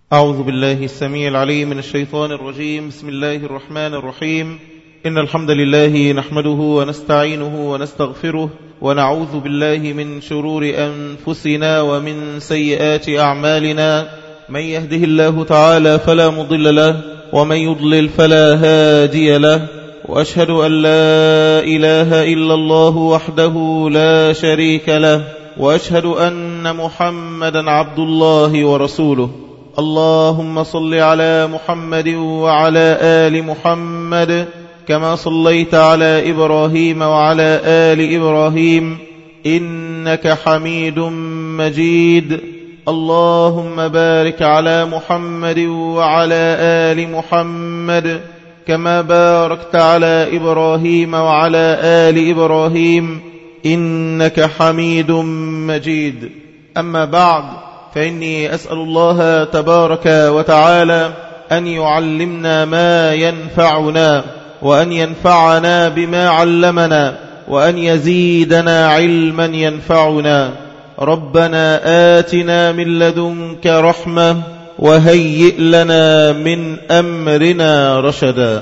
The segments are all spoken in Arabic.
أعوذ بالله السميع العليم من الشيطان الرجيم. بسم الله الرحمن الرحيم. إن الحمد لله نحمده ونستعينه ونستغفره ونعوذ بالله من شرور أنفسنا ومن سيئات أعمالنا. من يهده الله تعالى فلا مضل له ومن يضلل فلا هادي له، وأشهد أن لا إله إلا الله وحده لا شريك له، وأشهد أن محمدا عبد الله ورسوله. اللهم صل على محمد وعلى آل محمد كما صليت على إبراهيم وعلى آل إبراهيم إنك حميد مجيد. اللهم بارك على محمد وعلى آل محمد كما باركت على إبراهيم وعلى آل إبراهيم إنك حميد مجيد. أما بعد، فإني أسأل الله تبارك وتعالى أن يعلمنا ما ينفعنا، وأن ينفعنا بما علمنا، وأن يزيدنا علما ينفعنا. ربنا آتنا من لدنك رحمة وهيئ لنا من أمرنا رشدا.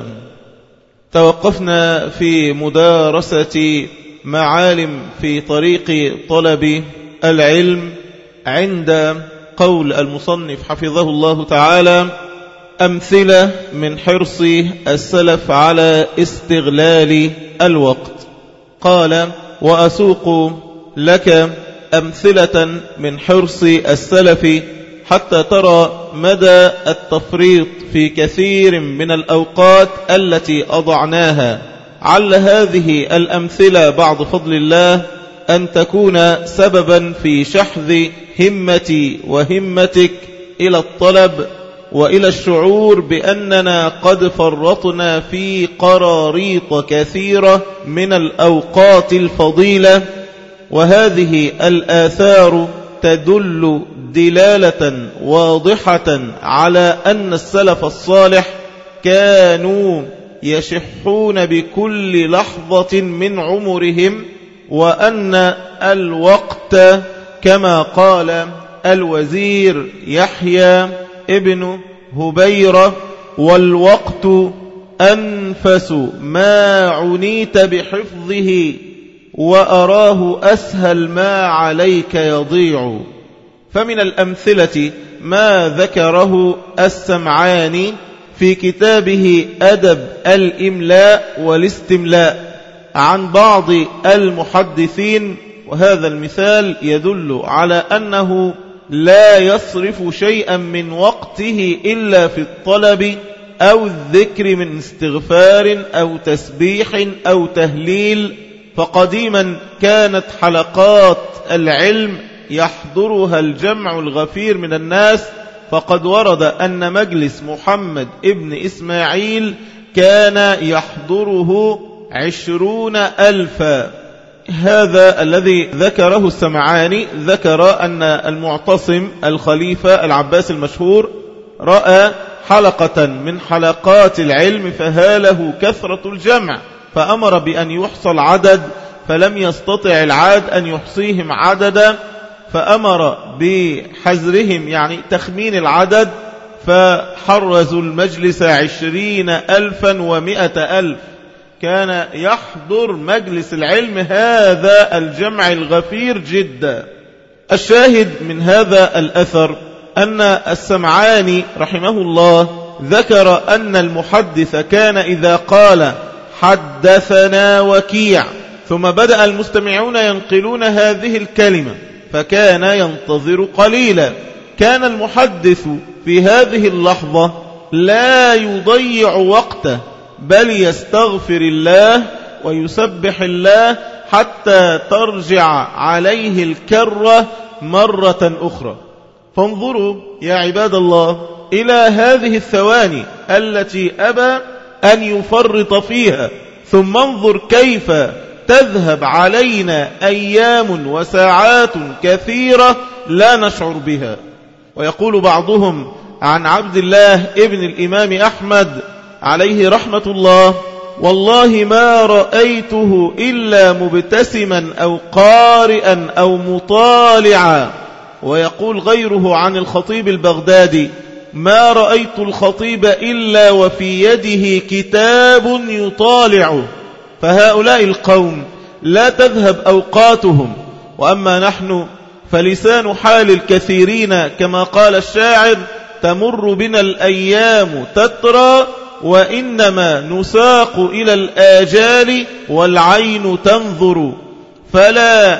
توقفنا في مدارسة معالم في طريق طلب العلم عند قول المصنف حفظه الله تعالى: أمثلة من حرص السلف على استغلال الوقت. قال: وأسوق لك أمثلة من حرص السلف حتى ترى مدى التفريط في كثير من الأوقات التي أضعناها. عل هذه الأمثلة بعد فضل الله أن تكون سببا في شحذ همتي وهمتك إلى الطلب وإلى الشعور بأننا قد فرطنا في قراريط كثيرة من الأوقات الفضيلة. وهذه الآثار تدل دلالة واضحة على أن السلف الصالح كانوا يشحون بكل لحظة من عمرهم، وأن الوقت كما قال الوزير يحيى ابن هبيرة: والوقت أنفس ما عنيت بحفظه وأراه أسهل ما عليك يضيع. فمن الأمثلة ما ذكره السمعاني في كتابه أدب الإملاء والاستملاء عن بعض المحدثين، وهذا المثال يدل على أنه لا يصرف شيئا من وقته إلا في الطلب أو الذكر من استغفار أو تسبيح أو تهليل. فقديما كانت حلقات العلم يحضرها الجمع الغفير من الناس، فقد ورد أن مجلس محمد ابن إسماعيل كان يحضره 20,000. هذا الذي ذكره السمعاني. ذكر أن المعتصم الخليفة العباس المشهور رأى حلقة من حلقات العلم فهاله كثرة الجمع، فأمر بأن يحصل عدد، فلم يستطع العاد أن يحصيهم عددا، فأمر بحزرهم يعني تخمين العدد، فحرزوا المجلس 20,000 و100,000. كان يحضر مجلس العلم هذا الجمع الغفير جدا. الشاهد من هذا الأثر أن السمعاني رحمه الله ذكر أن المحدث كان إذا قال حدثنا وكيع ثم بدأ المستمعون ينقلون هذه الكلمة فكان ينتظر قليلا، كان المحدث في هذه اللحظة لا يضيع وقته، بل يستغفر الله ويسبح الله حتى ترجع عليه الكرة مرة أخرى. فانظروا يا عباد الله إلى هذه الثواني التي أبى أن يفرط فيها، ثم انظر كيف تذهب علينا أيام وساعات كثيرة لا نشعر بها. ويقول بعضهم عن عبد الله ابن الإمام أحمد عليه رحمة الله: والله ما رأيته إلا مبتسما أو قارئا أو مطالعا. ويقول غيره عن الخطيب البغدادي: ما رأيت الخطيب إلا وفي يده كتاب يطالع. فهؤلاء القوم لا تذهب أوقاتهم، وأما نحن فلسان حال الكثيرين كما قال الشاعر: تمر بنا الأيام تترى وإنما نساق إلى الآجال والعين تنظر، فلا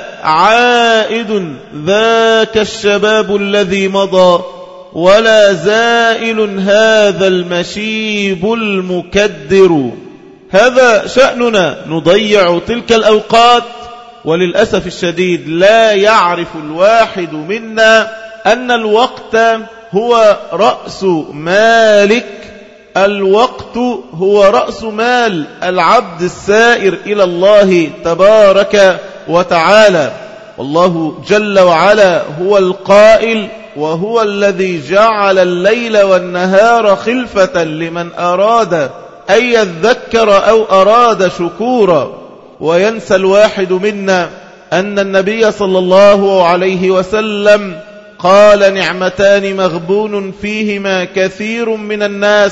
عائد ذاك الشباب الذي مضى ولا زائل هذا المشيب المكدر. هذا شأننا، نضيع تلك الأوقات، وللأسف الشديد لا يعرف الواحد منا أن الوقت هو رأس مالك. الوقت هو رأس مال العبد السائر إلى الله تبارك وتعالى. والله جل وعلا هو القائل: وهو الذي جعل الليل والنهار خلفة لمن أراد أن يذكر أو أراد شكورا. وينسى الواحد منا أن النبي صلى الله عليه وسلم قال: نعمتان مغبون فيهما كثير من الناس،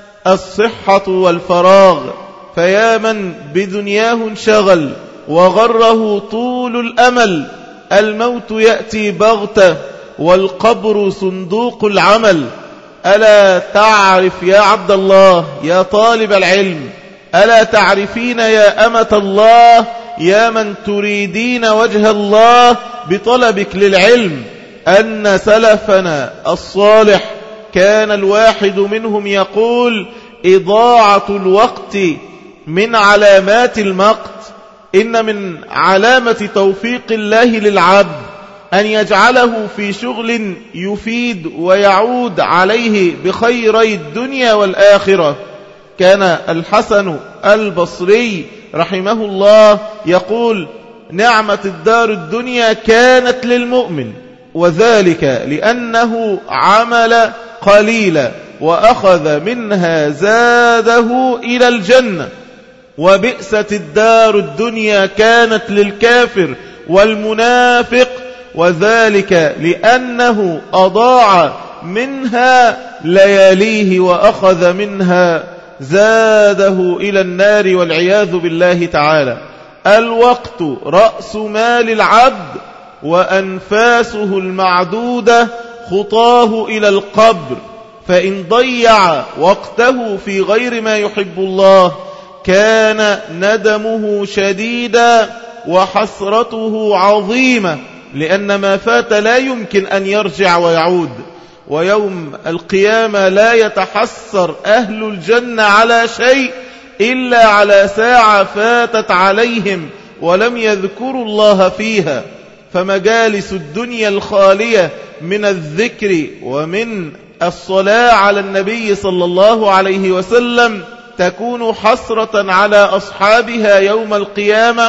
الصحة والفراغ. فيا من بدنياه انشغل وغره طول الأمل، الموت يأتي بغتة والقبر صندوق العمل. ألا تعرف يا عبد الله يا طالب العلم، ألا تعرفين يا أمة الله يا من تريدين وجه الله بطلبك للعلم، أن سلفنا الصالح كان الواحد منهم يقول: إضاعة الوقت من علامات المقت. إن من علامة توفيق الله للعبد أن يجعله في شغل يفيد ويعود عليه بخيري الدنيا والآخرة. كان الحسن البصري رحمه الله يقول: نعمة الدار الدنيا كانت للمؤمن، وذلك لأنه عمل قليلا وأخذ منها زاده إلى الجنة. وبئست الدار الدنيا كانت للكافر والمنافق، وذلك لأنه أضاع منها لياليه وأخذ منها زاده إلى النار والعياذ بالله تعالى. الوقت رأس مال العبد، وأنفاسه المعدودة خطاه إلى القبر. فإن ضيع وقته في غير ما يحب الله كان ندمه شديدا وحسرته عظيمة، لأن ما فات لا يمكن أن يرجع ويعود. ويوم القيامة لا يتحسر أهل الجنة على شيء إلا على ساعة فاتت عليهم ولم يذكروا الله فيها. فمجالس الدنيا الخالية من الذكر ومن الصلاة على النبي صلى الله عليه وسلم تكون حسرة على أصحابها يوم القيامة.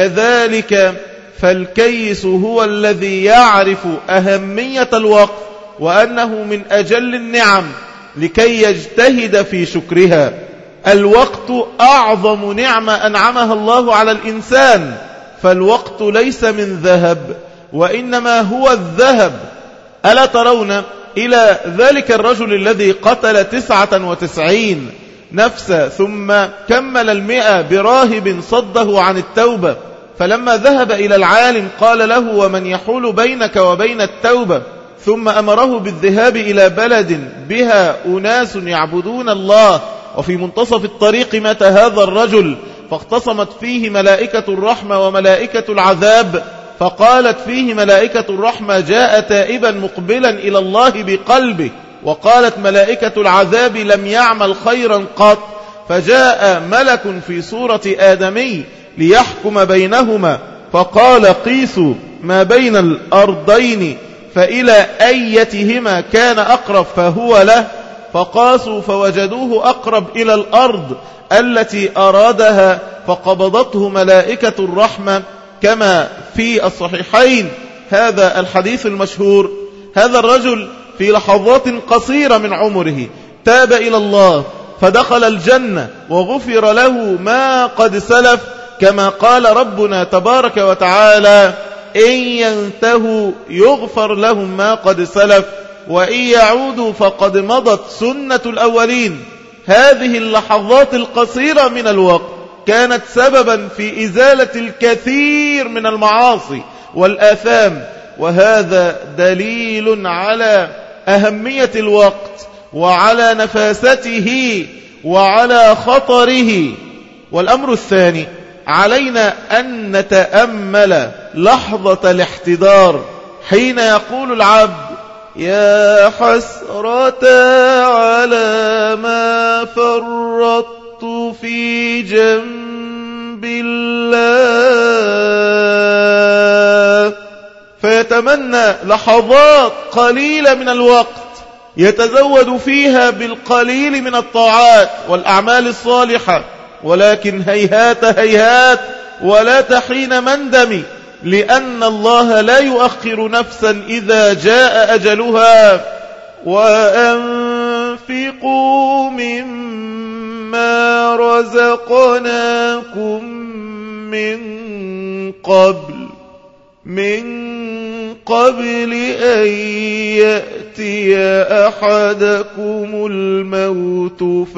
كذلك فالكيس هو الذي يعرف أهمية الوقت وأنه من أجل النعم لكي يجتهد في شكرها. الوقت أعظم نعمة أنعمها الله على الإنسان، فالوقت ليس من ذهب وإنما هو الذهب. ألا ترون إلى ذلك الرجل الذي قتل 99 نفسا ثم كمل 100 براهب صده عن التوبة، فلما ذهب إلى العالم قال له: ومن يحول بينك وبين التوبة؟ ثم أمره بالذهاب إلى بلد بها أناس يعبدون الله. وفي منتصف الطريق مات هذا الرجل، فاختصمت فيه ملائكة الرحمة وملائكة العذاب، فقالت فيه ملائكة الرحمة: جاء تائبا مقبلا إلى الله بقلبه. وقالت ملائكة العذاب: لم يعمل خيرا قط. فجاء ملك في صورة آدمي ليحكم بينهما، فقال: قيسوا ما بين الأرضين فإلى أيتهما كان أقرب فهو له. فقاسوا فوجدوه أقرب إلى الأرض التي أرادها، فقبضته ملائكة الرحمة كما في الصحيحين هذا الحديث المشهور. هذا الرجل في لحظات قصيرة من عمره تاب إلى الله فدخل الجنة وغفر له ما قد سلف، كما قال ربنا تبارك وتعالى: إن ينتهوا يغفر لهم ما قد سلف. وإن يعودوا فقد مضت سنة الأولين. هذه اللحظات القصيرة من الوقت كانت سببا في إزالة الكثير من المعاصي والآثام، وهذا دليل على أهمية الوقت وعلى نفاسته وعلى خطره. والأمر الثاني، علينا أن نتأمل لحظة الاحتضار حين يقول العبد: يا حسرة على ما فرطت في جنب الله، فيتمنى لحظات قليلة من الوقت يتزود فيها بالقليل من الطاعات والأعمال الصالحة، ولكن هيهات هيهات ولا تحين مندم، لأن الله لا يؤخر نفسا إذا جاء أجلها. وأنفقوا مما رزقناكم من قبل أن يأتي أحدكم الموت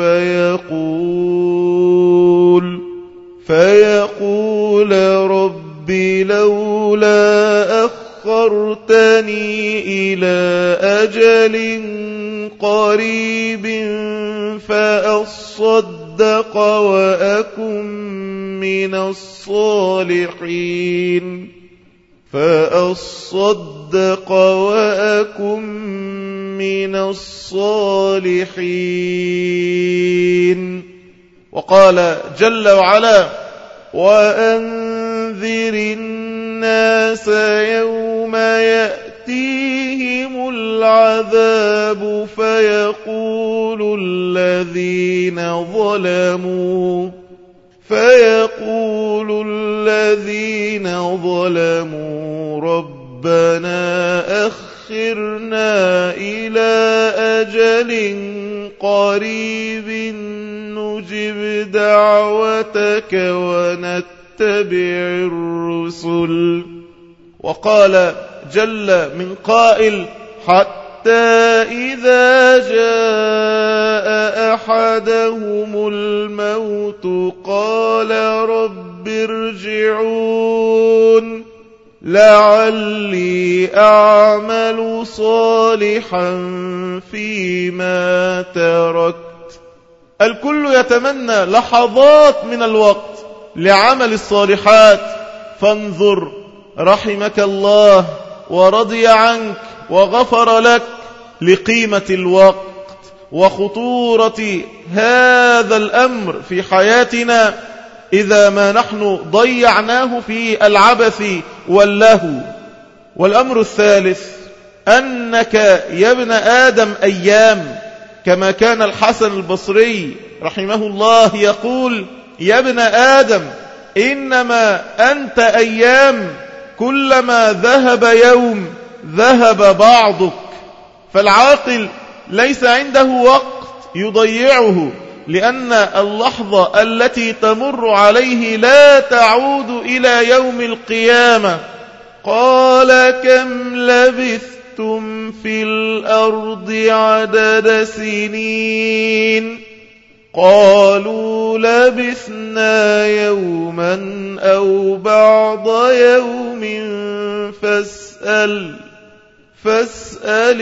فيقول رب لولا أخرتني إلى أجل قريب فأصدق وأكن من الصالحين. وقال جل وعلا: وأنذر الناس يوم يأتيهم العذاب فيقول الذين ظلموا ربنا أخرنا إلى أجل قريب نجب دعوتك ونتبع الرسل. وقال جل من قائل: حتى إذا جاء أحدهم الموت قال رب ارجعون لعلي أعمل صالحا فيما تركت. الكل يتمنى لحظات من الوقت لعمل الصالحات، فانظر رحمك الله ورضي عنك وغفر لك لقيمة الوقت وخطورة هذا الأمر في حياتنا إذا ما نحن ضيعناه في العبث واللهو. والأمر الثالث، أنك يا ابن آدم أيام، كما كان الحسن البصري رحمه الله يقول: يا ابن آدم إنما أنت أيام، كلما ذهب يوم ذهب بعضك. فالعاقل ليس عنده وقت يضيعه، لأن اللحظة التي تمر عليه لا تعود إلى يوم القيامة. قال كم لبثتم في الأرض عدد سنين؟ قالوا لبثنا يوما أو بعض يوم فاسأل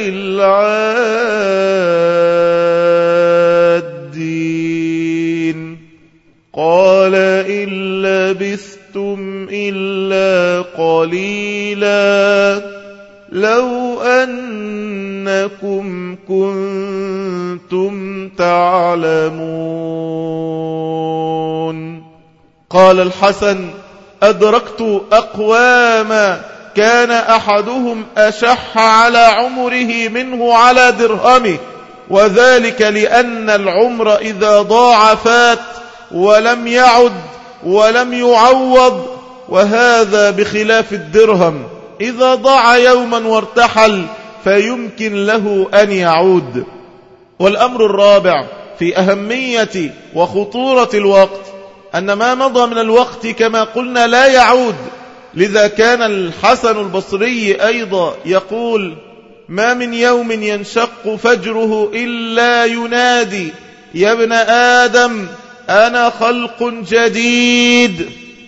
العادين. قال إن لبثتم إلا قليلا لو أنكم كنتم تعلمون. قال الحسن: أدركت أقواما كان أحدهم أشح على عمره منه على درهمه، وذلك لأن العمر إذا ضاع فات ولم يعد ولم يعوض، وهذا بخلاف الدرهم إذا ضاع يوما وارتحل فيمكن له أن يعود. والأمر الرابع في أهمية وخطورة الوقت أن ما مضى من الوقت كما قلنا لا يعود. لذا كان الحسن البصري أيضا يقول: ما من يوم ينشق فجره إلا ينادي يا ابن آدم أنا خلق جديد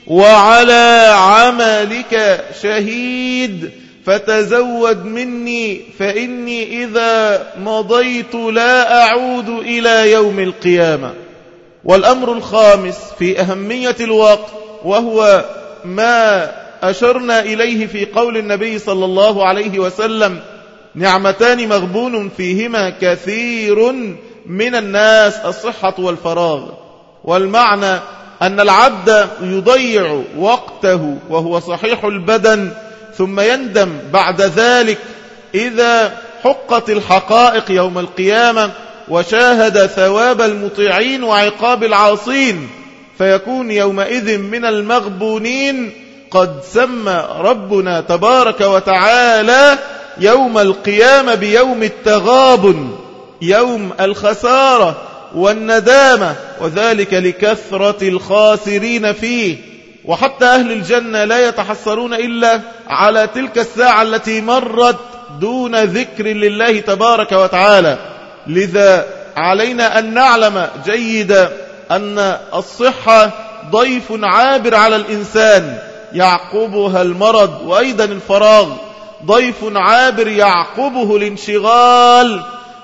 وعلى عملك شهيد فتزود مني فإني إذا مضيت لا أعود إلى يوم القيامة. والأمر الخامس في أهمية الوقت، وهو ما أشرنا إليه في قول النبي صلى الله عليه وسلم: نعمتان مغبون فيهما كثير من الناس، الصحة والفراغ. والمعنى أن العبد يضيع وقته وهو صحيح البدن، ثم يندم بعد ذلك إذا حقت الحقائق يوم القيامة وشاهد ثواب المطيعين وعقاب العاصين، فيكون يومئذ من المغبونين. قد سمى ربنا تبارك وتعالى يوم القيامة بيوم التغابن، يوم الخسارة والندامة، وذلك لكثرة الخاسرين فيه. وحتى أهل الجنة لا يتحسرون إلا على تلك الساعة التي مرت دون ذكر لله تبارك وتعالى. لذا علينا أن نعلم جيدا أن الصحة ضيف عابر على الإنسان يعقبها المرض، وأيضا الفراغ ضيف عابر يعقبه الانشغال.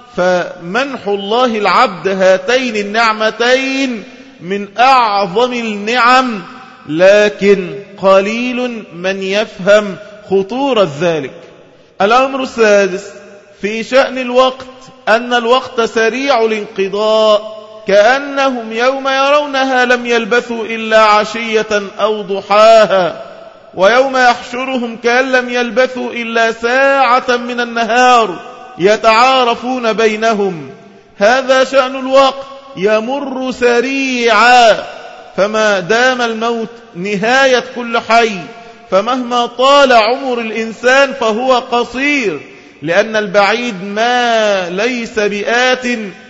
فمنح الله العبد هاتين النعمتين من أعظم النعم، لكن قليل من يفهم خطورة ذلك. الأمر السادس في شأن الوقت أن الوقت سريع الانقضاء، كأنهم يوم يرونها لم يلبثوا إلا عشية أو ضحاها، ويوم يحشرهم كأن لم يلبثوا إلا ساعة من النهار يتعارفون بينهم. هذا شأن الوقت، يمر سريعا، فما دام الموت نهاية كل حي، فمهما طال عمر الإنسان فهو قصير، لأن البعيد ما ليس بآت،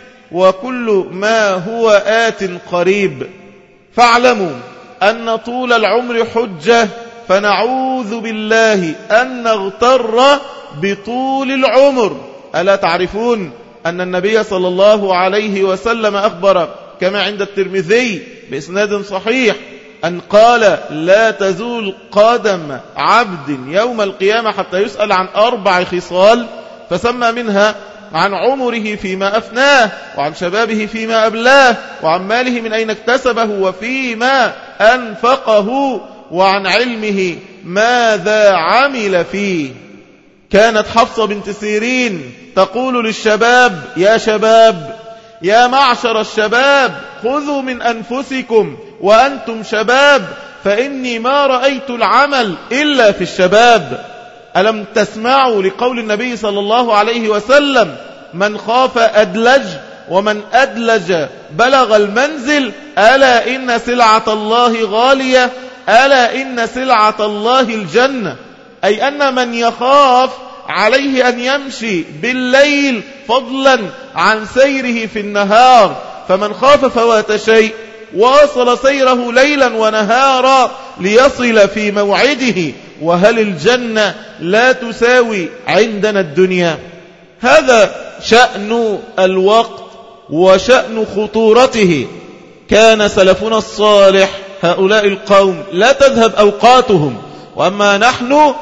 وكل ما هو آت قريب. فاعلموا أن طول العمر حجة، فنعوذ بالله أن نغتر بطول العمر. ألا تعرفون أن النبي صلى الله عليه وسلم أخبر كما عند الترمذي بإسناد صحيح أن قال: لا تزول قدم عبد يوم القيامة حتى يسأل عن 4 خصال، فسمى منها عن عمره فيما أفناه، وعن شبابه فيما أبلاه، وعن ماله من أين اكتسبه وفيما أنفقه، وعن علمه ماذا عمل فيه. كانت حفصة بنت سيرين تقول للشباب: يا شباب، يا معشر الشباب، خذوا من أنفسكم وأنتم شباب، فإني ما رأيت العمل إلا في الشباب. ألم تسمعوا لقول النبي صلى الله عليه وسلم: من خاف أدلج، ومن أدلج بلغ المنزل، ألا إن سلعة الله غالية، ألا إن سلعة الله الجنة. أي أن من يخاف عليه أن يمشي بالليل فضلا عن سيره في النهار، فمن خاف فوات شيء واصل سيره ليلا ونهارا ليصل في موعده. وهل الجنة لا تساوي عندنا الدنيا؟ هذا شأن الوقت وشأن خطورته. كان سلفنا الصالح هؤلاء القوم لا تذهب أوقاتهم، وأما نحن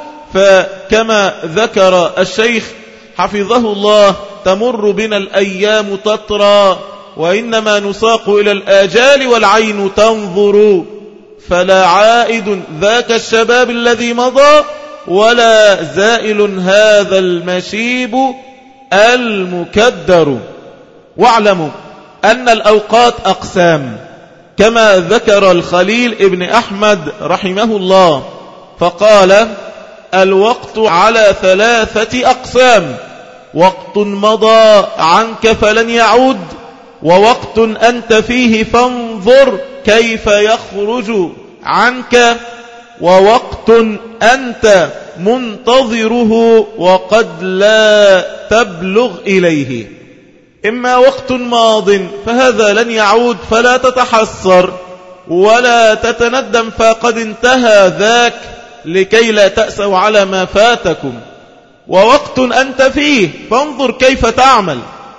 فكما ذكر الشيخ حفظه الله: تمر بنا الأيام تطرى، وإنما نساق إلى الآجال والعين تنظر، فلا عائد ذاك الشباب الذي مضى، ولا زائل هذا المشيب المكدر. واعلموا أن الأوقات أقسام، كما ذكر الخليل ابن أحمد رحمه الله، فقال: الوقت على 3 أقسام: وقت مضى عنك فلن يعود، ووقت أنت فيه فانظر كيف يخرج عنك، ووقت أنت منتظره وقد لا تبلغ إليه. إما وقت ماض فهذا لن يعود، فلا تتحسر ولا تتندم، فقد انتهى ذاك، لكي لا تأسوا على ما فاتكم. ووقت أنت فيه، فانظر كيف تعمل.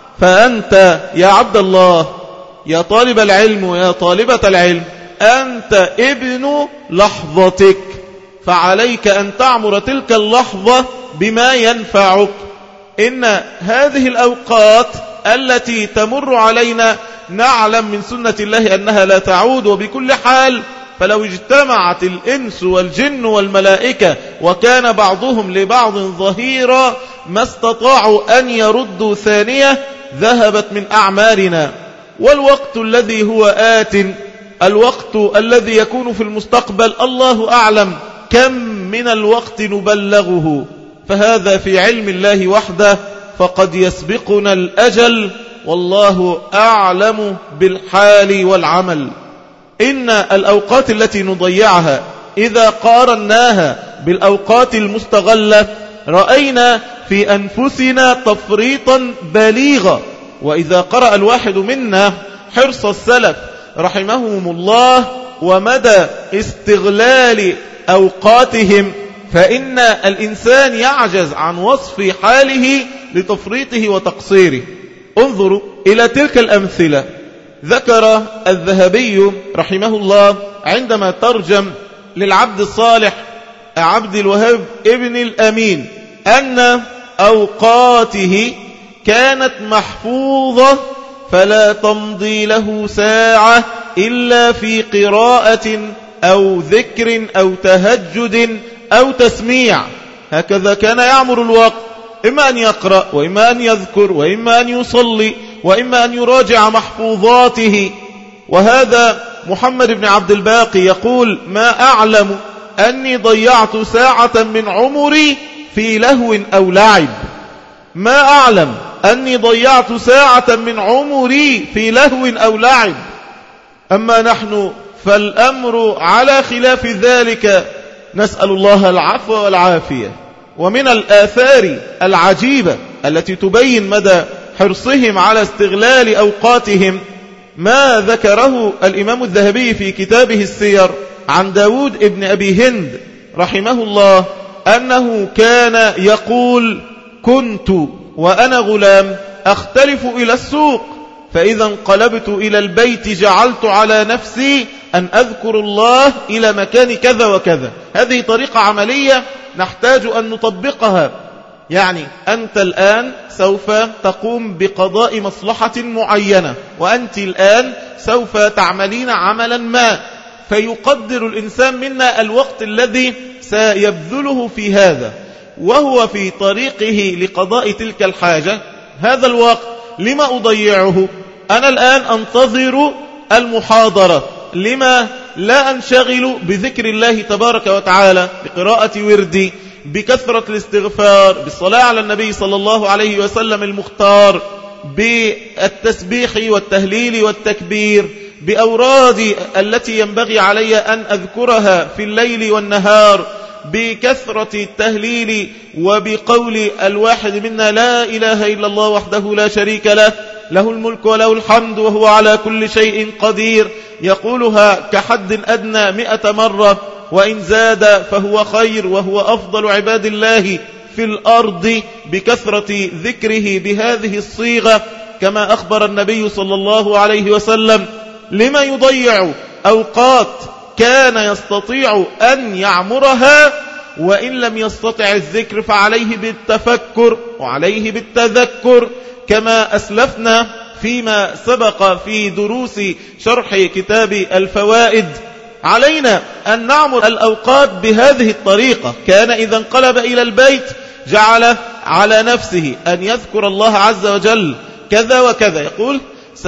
فأنت يا عبد الله، يا طالب العلم ويا طالبة العلم، أنت ابن لحظتك، فعليك أن تعمر تلك اللحظة بما ينفعك. إن هذه الأوقات التي تمر علينا نعلم من سنة الله أنها لا تعود، وبكل حال فلو اجتمعت الإنس والجن والملائكة وكان بعضهم لبعض ظهيرا ما استطاعوا أن يردوا ثانية ذهبت من أعمارنا. والوقت الذي هو آت، الوقت الذي يكون في المستقبل، الله أعلم كم من الوقت نبلغه، فهذا في علم الله وحده، فقد يسبقنا الأجل والله أعلم بالحال والعمل. إن الأوقات التي نضيعها إذا قارناها بالأوقات المستغلة رأينا في أنفسنا تفريطا بليغا. وإذا قرأ الواحد منا حرص السلف رحمهم الله ومدى استغلال أوقاتهم، فإن الإنسان يعجز عن وصف حاله لتفريطه وتقصيره. انظروا إلى تلك الأمثلة. ذكر الذهبي رحمه الله عندما ترجم للعبد الصالح عبد الوهاب ابن الأمين أن أوقاته كانت محفوظة فلا تمضي له ساعة إلا في قراءة أو ذكر أو تهجد أو تسميع. هكذا كان يعمر الوقت، إما أن يقرأ وإما أن يذكر وإما أن يصلي وإما أن يراجع محفوظاته. وهذا محمد بن عبد الباقي يقول: ما أعلم أني ضيعت ساعة من عمري في لهو أو لعب. ما أعلم أني ضيعت ساعة من عمري في لهو أو لعب. أما نحن فالأمر على خلاف ذلك، نسأل الله العفو والعافية. ومن الآثار العجيبة التي تبين مدى حرصهم على استغلال أوقاتهم ما ذكره الإمام الذهبي في كتابه السير عن داود ابن أبي هند رحمه الله أنه كان يقول: كنت وأنا غلام أختلف إلى السوق، فإذا انقلبت إلى البيت جعلت على نفسي أن أذكر الله إلى مكان كذا وكذا. هذه طريقة عملية نحتاج أن نطبقها. يعني أنت الآن سوف تقوم بقضاء مصلحة معينة، وأنت الآن سوف تعملين عملا ما، فيقدر الإنسان منا الوقت الذي سيبذله في هذا، وهو في طريقه لقضاء تلك الحاجة. هذا الوقت لما أضيعه؟ أنا الآن أنتظر المحاضرة، لما لا أنشغل بذكر الله تبارك وتعالى، بقراءة وردي، بكثرة الاستغفار، بالصلاة على النبي صلى الله عليه وسلم المختار، بالتسبيح والتهليل والتكبير، بأورادي التي ينبغي علي أن أذكرها في الليل والنهار، بكثرة التهليل وبقول الواحد منا: لا إله إلا الله وحده لا شريك له، له الملك وله الحمد وهو على كل شيء قدير، يقولها كحد أدنى 100 مرة، وإن زاد فهو خير، وهو أفضل عباد الله في الأرض، بكثرة ذكره بهذه الصيغة كما أخبر النبي صلى الله عليه وسلم. لما يضيع أوقات كان يستطيع أن يعمرها، وإن لم يستطع الذكر فعليه بالتفكر وعليه بالتذكر، كما أسلفنا فيما سبق في دروس شرح كتاب الفوائد. علينا أن نعمر الأوقات بهذه الطريقة. كان إذا انقلب إلى البيت جعل على نفسه أن يذكر الله عز وجل كذا وكذا، يقول: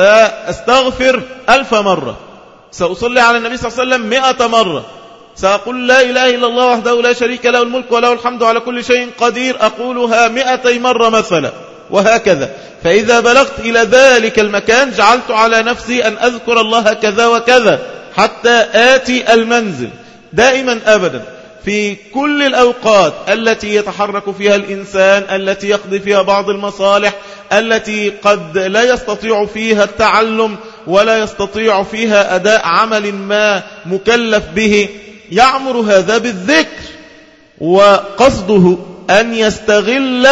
سأستغفر 1000 مرة، سأصلي على النبي صلى الله عليه وسلم 100 مرة، سأقول لا إله إلا الله وحده لا شريك له الملك وله الحمد على كل شيء قدير، أقولها 200 مرة مثلا، وهكذا. فإذا بلغت إلى ذلك المكان جعلت على نفسي أن أذكر الله كذا وكذا حتى آتي المنزل. دائما أبدا في كل الأوقات التي يتحرك فيها الإنسان، التي يقضي فيها بعض المصالح، التي قد لا يستطيع فيها التعلم ولا يستطيع فيها أداء عمل ما مكلف به، يعمر هذا بالذكر، وقصده أن يستغل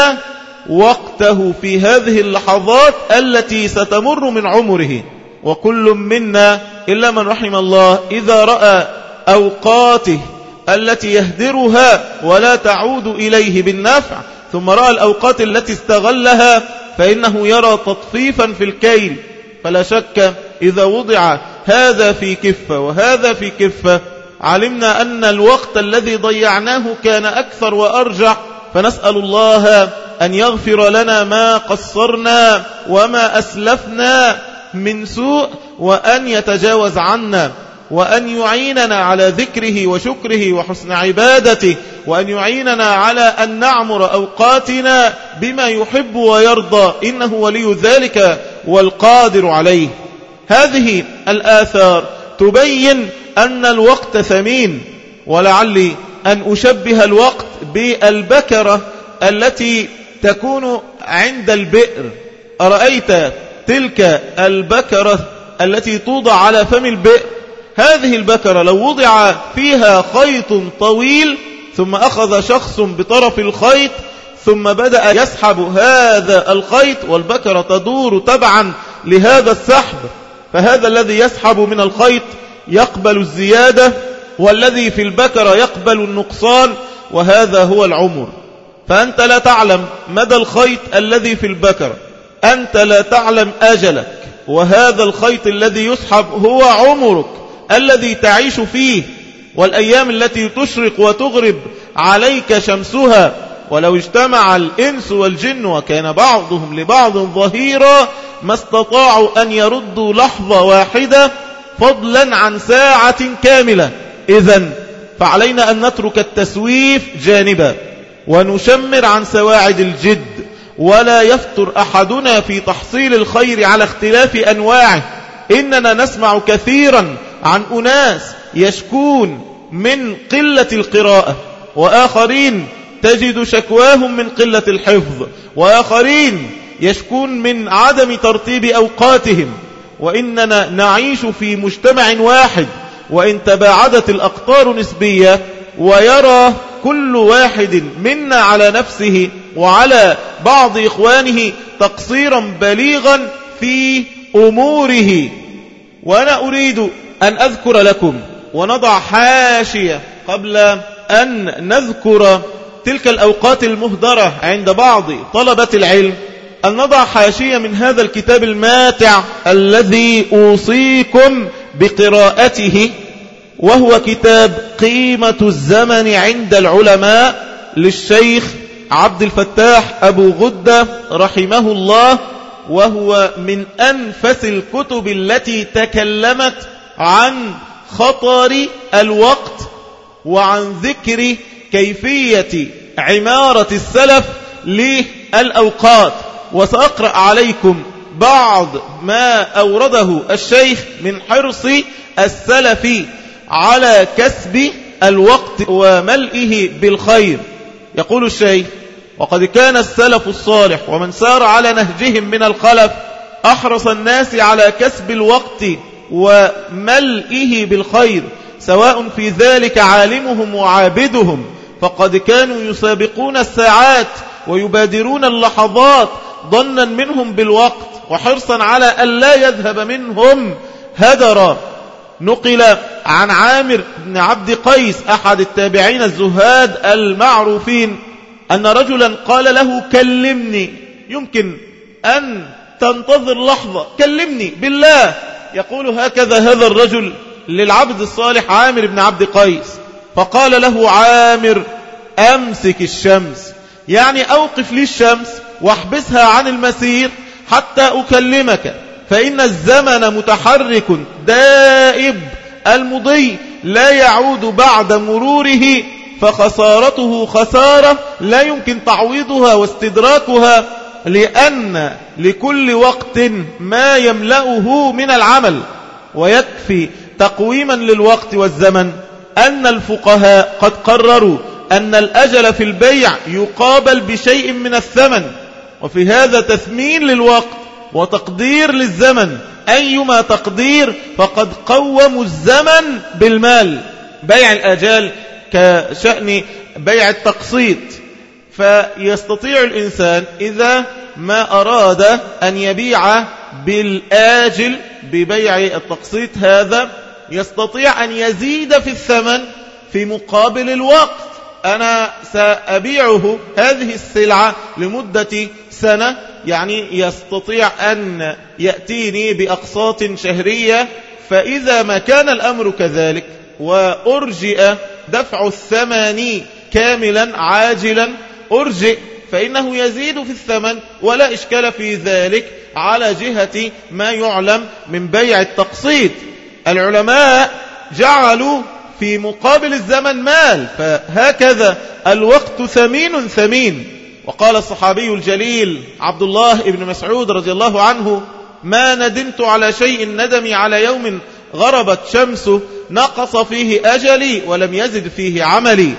وقته في هذه اللحظات التي ستمر من عمره. وكل منا إلا من رحم الله إذا رأى أوقاته التي يهدرها ولا تعود إليه بالنفع ثم رأى الأوقات التي استغلها فإنه يرى تطفيفا في الكيل. فلا شك إذا وضع هذا في كفة وهذا في كفة علمنا أن الوقت الذي ضيعناه كان أكثر وأرجح. فنسأل الله أن يغفر لنا ما قصرنا وما أسلفنا من سوء وأن يتجاوز عنا وأن يعيننا على ذكره وشكره وحسن عبادته وأن يعيننا على أن نعمر أوقاتنا بما يحب ويرضى إنه ولي ذلك والقادر عليه. هذه الآثار تبين أن الوقت ثمين. ولعلي أن أشبه الوقت بالبكرة التي تكون عند البئر. أرأيت تلك البكرة التي توضع على فم البئر؟ هذه البكرة لو وضع فيها خيط طويل ثم أخذ شخص بطرف الخيط ثم بدأ يسحب هذا الخيط والبكرة تدور تبعا لهذا السحب، فهذا الذي يسحب من الخيط يقبل الزيادة والذي في البكرة يقبل النقصان، وهذا هو العمر. فأنت لا تعلم مدى الخيط الذي في البكرة، أنت لا تعلم أجلك، وهذا الخيط الذي يسحب هو عمرك الذي تعيش فيه، والأيام التي تشرق وتغرب عليك شمسها. ولو اجتمع الإنس والجن وكان بعضهم لبعض ظهيرا ما استطاعوا أن يردوا لحظة واحدة فضلا عن ساعة كاملة. إذن فعلينا أن نترك التسويف جانبا ونشمر عن سواعد الجد، ولا يفتر أحدنا في تحصيل الخير على اختلاف أنواعه. إننا نسمع كثيرا عن أناس يشكون من قلة القراءة، وآخرين تجد شكواهم من قلة الحفظ، وآخرين يشكون من عدم ترتيب أوقاتهم. وإننا نعيش في مجتمع واحد، وإن تباعدت الأقطار نسبية ويرى كل واحد منا على نفسه وعلى بعض إخوانه تقصيرا بليغا في أموره. وأنا أريد أن أذكر لكم ونضع حاشية قبل أن نذكر تلك الأوقات المهدرة عند بعض طلبة العلم، أن نضع حاشية من هذا الكتاب الماتع الذي أوصيكم بقراءته، وهو كتاب قيمة الزمن عند العلماء للشيخ عبد الفتاح أبو غدة رحمه الله. وهو من أنفس الكتب التي تكلمت عن خطر الوقت وعن ذكر كيفية عمارة السلف للأوقات. وسأقرأ عليكم بعض ما أورده الشيخ من حرص السلف على كسب الوقت وملئه بالخير. يقول الشيخ: وقد كان السلف الصالح ومن سار على نهجهم من الخلف أحرص الناس على كسب الوقت وملئه بالخير، سواء في ذلك عالمهم وعابدهم، فقد كانوا يسابقون الساعات ويبادرون اللحظات ظنا منهم بالوقت وحرصا على أن لا يذهب منهم هدرا. نقل عن عامر بن عبد قيس أحد التابعين الزهاد المعروفين أن رجلا قال له: كلمني، يمكن أن تنتظر لحظة، كلمني بالله. يقول هكذا هذا الرجل للعبد الصالح عامر بن عبد قيس، فقال له عامر: أمسك الشمس، يعني أوقف لي الشمس واحبسها عن المسير حتى أكلمك، فإن الزمن متحرك دائب المضي لا يعود بعد مروره، فخسارته خسارة لا يمكن تعويضها واستدراكها، لأن لكل وقت ما يملأه من العمل. ويكفي تقويما للوقت والزمن أن الفقهاء قد قرروا أن الأجل في البيع يقابل بشيء من الثمن، وفي هذا تثمين للوقت وتقدير للزمن، أيما تقدير فقد قوموا الزمن بالمال. بيع الآجال كشأن بيع التقسيط، فيستطيع الإنسان إذا ما أراد أن يبيع بالآجل ببيع التقسيط هذا يستطيع أن يزيد في الثمن في مقابل الوقت. أنا سأبيعه هذه السلعة لمدة سنة، يعني يستطيع أن يأتيني بأقساط شهرية. فإذا ما كان الأمر كذلك وأرجئ دفع الثمن كاملا عاجلا أرجئ، فإنه يزيد في الثمن ولا إشكال في ذلك على جهة ما يعلم من بيع التقسيط. العلماء جعلوا في مقابل الزمن مال، فهكذا الوقت ثمين ثمين. وقال الصحابي الجليل عبد الله بن مسعود رضي الله عنه: ما ندمت على شيء ندمي على يوم غربت شمسه نقص فيه أجلي ولم يزد فيه عملي.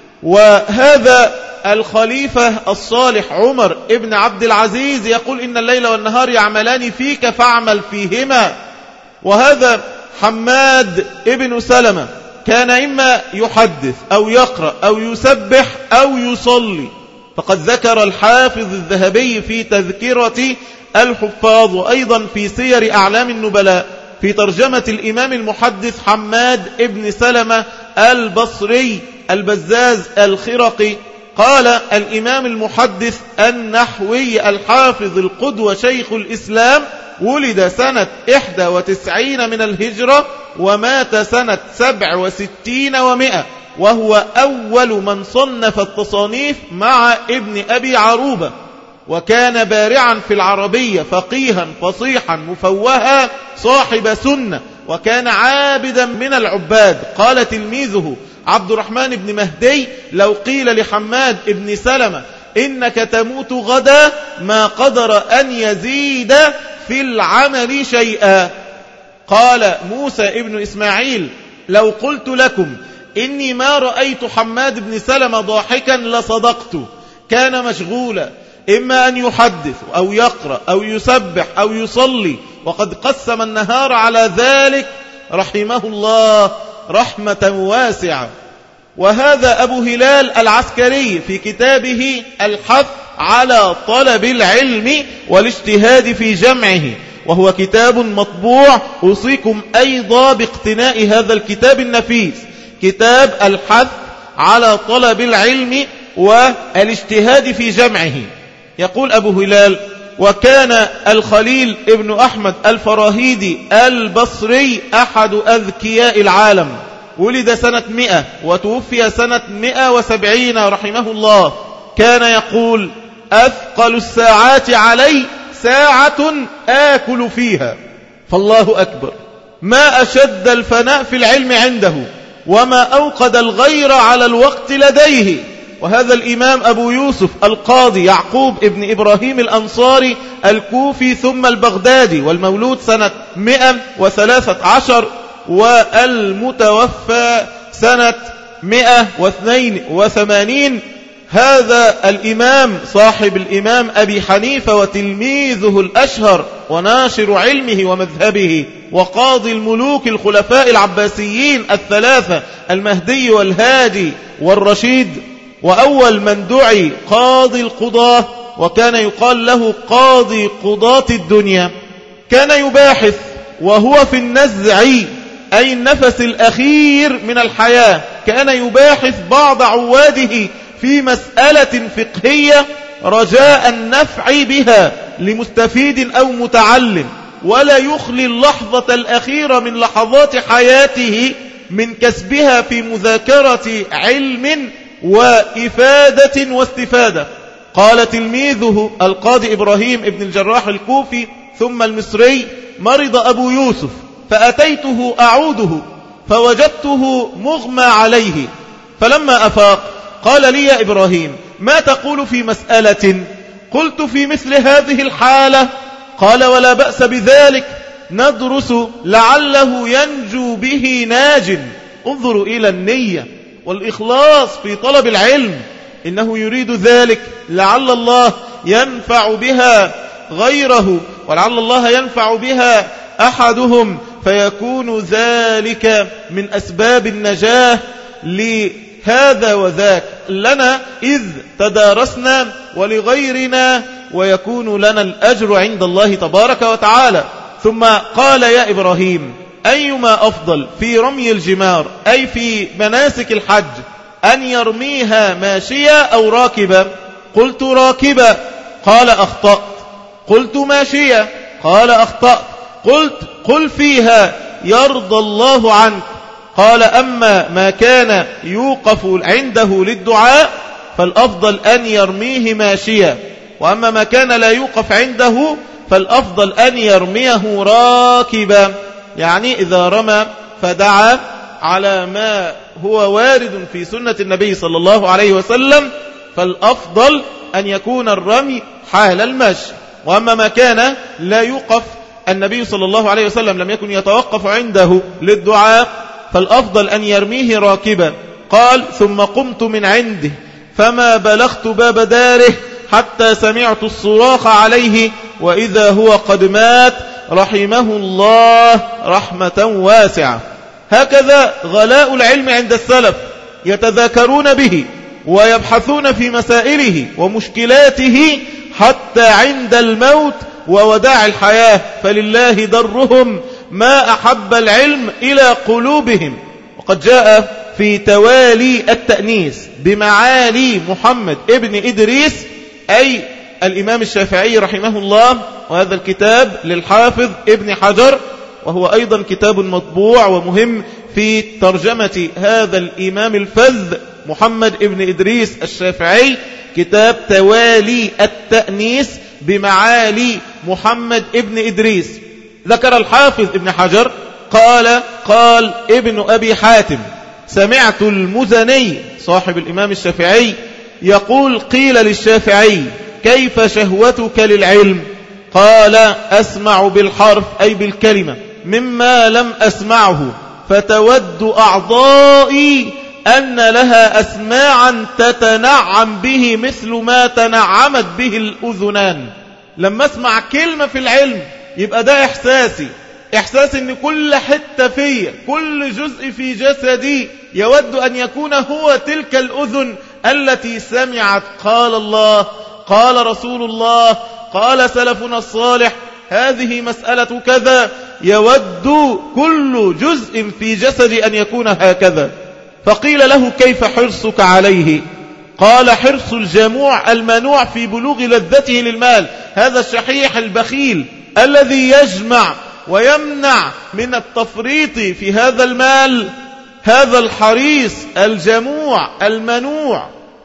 وهذا الخليفة الصالح عمر ابن عبد العزيز يقول: إن الليل والنهار يعملان فيك فاعمل فيهما. وهذا حماد ابن سلمة كان إما يحدث أو يقرأ أو يسبح أو يصلي. فقد ذكر الحافظ الذهبي في تذكرة الحفاظ وأيضا في سير أعلام النبلاء في ترجمة الإمام المحدث حماد ابن سلمة البصري البزاز الخرقي، قال الإمام المحدث النحوي الحافظ القدوة شيخ الإسلام: ولد سنة 91 من الهجرة ومات سنة 67 و100، وهو أول من صنف التصانيف مع ابن أبي عروبة. وكان بارعا في العربية فقيها فصيحا مفوها صاحب سنة، وكان عابدا من العباد. قال تلميذه عبد الرحمن بن مهدي: لو قيل لحماد بن سلمة إنك تموت غدا ما قدر أن يزيد في العمل شيئا. قال موسى ابن إسماعيل: لو قلت لكم إني ما رأيت حماد بن سلمة ضاحكا لصدقت. كان مشغولا إما أن يحدث أو يقرأ أو يسبح أو يصلي، وقد قسم النهار على ذلك رحمه الله رحمة واسعة. وهذا أبو هلال العسكري في كتابه الحث على طلب العلم والاجتهاد في جمعه، وهو كتاب مطبوع، أوصيكم أيضا باقتناء هذا الكتاب النفيس، كتاب الحث على طلب العلم والاجتهاد في جمعه. يقول أبو هلال: وكان الخليل ابن أحمد الفراهيدي البصري أحد أذكياء العالم، ولد سنة 100 وتوفي سنة 170 رحمه الله. كان يقول: أثقل الساعات علي ساعة آكل فيها. فالله أكبر، ما أشد الفناء في العلم عنده، وما أوقد الغير على الوقت لديه. وهذا الإمام أبو يوسف القاضي يعقوب ابن إبراهيم الأنصاري الكوفي ثم البغدادي، والمولود سنة 113 والمتوفى سنة 182. هذا الإمام صاحب الإمام أبي حنيفة وتلميذه الأشهر وناشر علمه ومذهبه، وقاضي الملوك الخلفاء العباسيين الثلاثة المهدي والهادي والرشيد، وأول من دعي قاضي القضاة، وكان يقال له قاضي قضاة الدنيا. كان يباحث وهو في النزع أي النفس الأخير من الحياة، كان يباحث بعض عواده في مسألة فقهية رجاء النفع بها لمستفيد أو متعلم، ولا يخلي اللحظة الأخيرة من لحظات حياته من كسبها في مذاكرة علم وإفادة واستفادة. قال تلميذه القاضي إبراهيم ابن الجراح الكوفي ثم المصري: مرض أبو يوسف فأتيته أعوده فوجدته مغمى عليه، فلما أفاق قال لي: يا إبراهيم، ما تقول في مسألة؟ قلت: في مثل هذه الحالة. قال: ولا بأس بذلك، ندرس لعله ينجو به ناج. انظروا إلى النية والإخلاص في طلب العلم، إنه يريد ذلك لعل الله ينفع بها غيره، ولعل الله ينفع بها أحدهم، فيكون ذلك من أسباب النجاة هذا وذاك، لنا إذ تدارسنا ولغيرنا، ويكون لنا الأجر عند الله تبارك وتعالى. ثم قال يا إبراهيم أيما أفضل في رمي الجمار أي في مناسك الحج، أن يرميها ماشية أو راكبة؟ قلت راكبة. قال أخطأت. قلت ماشية. قال أخطأت. قلت قل فيها يرضى الله عنك. قال أما ما كان يوقف عنده للدعاء فالأفضل أن يرميه ماشية، وأما ما كان لا يوقف عنده فالأفضل أن يرميه راكبا. يعني إذا رمى فدعا على ما هو وارد في سنة النبي صلى الله عليه وسلم فالأفضل أن يكون الرمي حال المشي، وأما ما كان لا يوقف النبي صلى الله عليه وسلم لم يكن يتوقف عنده للدعاء فالأفضل أن يرميه راكبا. قال ثم قمت من عنده فما بلغت باب داره حتى سمعت الصراخ عليه وإذا هو قد مات رحمه الله رحمة واسعة. هكذا غلاء العلم عند السلف، يتذاكرون به ويبحثون في مسائله ومشكلاته حتى عند الموت ووداع الحياة، فلله درهم ما أحب العلم إلى قلوبهم. وقد جاء في توالي التأنيس بمعالي محمد ابن إدريس أي الإمام الشافعي رحمه الله، وهذا الكتاب للحافظ ابن حجر، وهو أيضا كتاب مطبوع ومهم في ترجمة هذا الإمام الفذ محمد ابن إدريس الشافعي، كتاب توالي التأنيس بمعالي محمد ابن إدريس. ذكر الحافظ ابن حجر قال ابن أبي حاتم سمعت المزني صاحب الإمام الشافعي يقول قيل للشافعي كيف شهوتك للعلم؟ قال أسمع بالحرف أي بالكلمة مما لم أسمعه، فتود أعضائي أن لها أسماعا تتنعم به مثل ما تنعمت به الأذنان. لما أسمع كلمة في العلم يبقى ده إحساس أن كل حتة فيا كل جزء في جسدي يود أن يكون هو تلك الأذن التي سمعت قال الله قال رسول الله قال سلفنا الصالح هذه مسألة كذا، يود كل جزء في جسدي أن يكون هكذا. فقيل له كيف حرصك عليه؟ قال حرص الجموع المنوع في بلوغ لذته للمال، هذا الشحيح البخيل الذي يجمع ويمنع من التفريط في هذا المال، هذا الحريص الجموع المنوع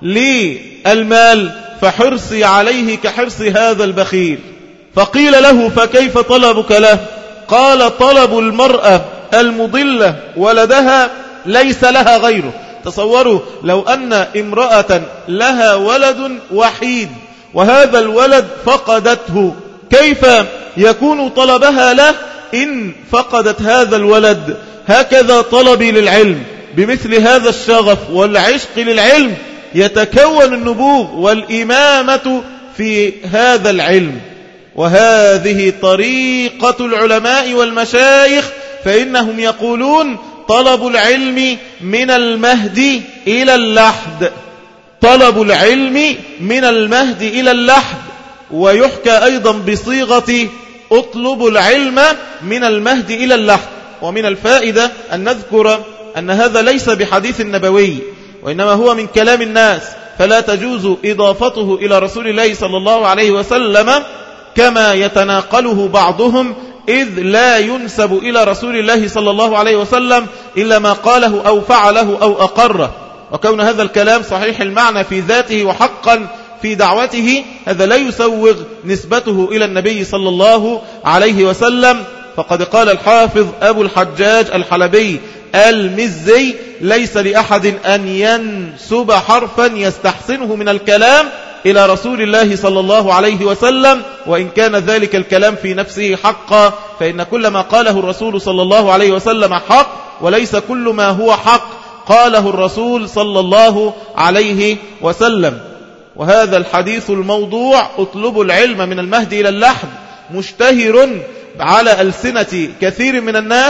للمال، فحرصي عليه كحرص هذا البخيل. فقيل له فكيف طلبك له؟ قال طلب المرأة المضلة ولدها ليس لها غيره. تصوروا لو أن امرأة لها ولد وحيد وهذا الولد فقدته، كيف يكون طلبها له إن فقدت هذا الولد؟ هكذا طلبي للعلم بمثل هذا الشغف والعشق للعلم يتكون النبوغ والإمامة في هذا العلم. وهذه طريقة العلماء والمشايخ، فإنهم يقولون طلب العلم من المهد إلى اللحد، طلب العلم من المهد إلى اللحد. ويحكى أيضا بصيغة اطلب العلم من المهد إلى اللحد. ومن الفائدة أن نذكر أن هذا ليس بحديث نبوي، وإنما هو من كلام الناس، فلا تجوز إضافته إلى رسول الله صلى الله عليه وسلم كما يتناقله بعضهم، إذ لا ينسب إلى رسول الله صلى الله عليه وسلم إلا ما قاله أو فعله أو أقره. وكون هذا الكلام صحيح المعنى في ذاته وحقا في دعوته، هذا لا يسوغ نسبته إلى النبي صلى الله عليه وسلم. فقد قال الحافظ أبو الحجاج الحلبي المزي ليس لأحد أن ينسب حرفا يستحسنه من الكلام إلى رسول الله صلى الله عليه وسلم، وإن كان ذلك الكلام في نفسه حقا، فإن كل ما قاله الرسول صلى الله عليه وسلم حق، وليس كل ما هو حق قاله الرسول صلى الله عليه وسلم. وهذا الحديث الموضوع اطلبوا العلم من المهد إلى اللحد مشتهر على ألسنة كثير من الناس،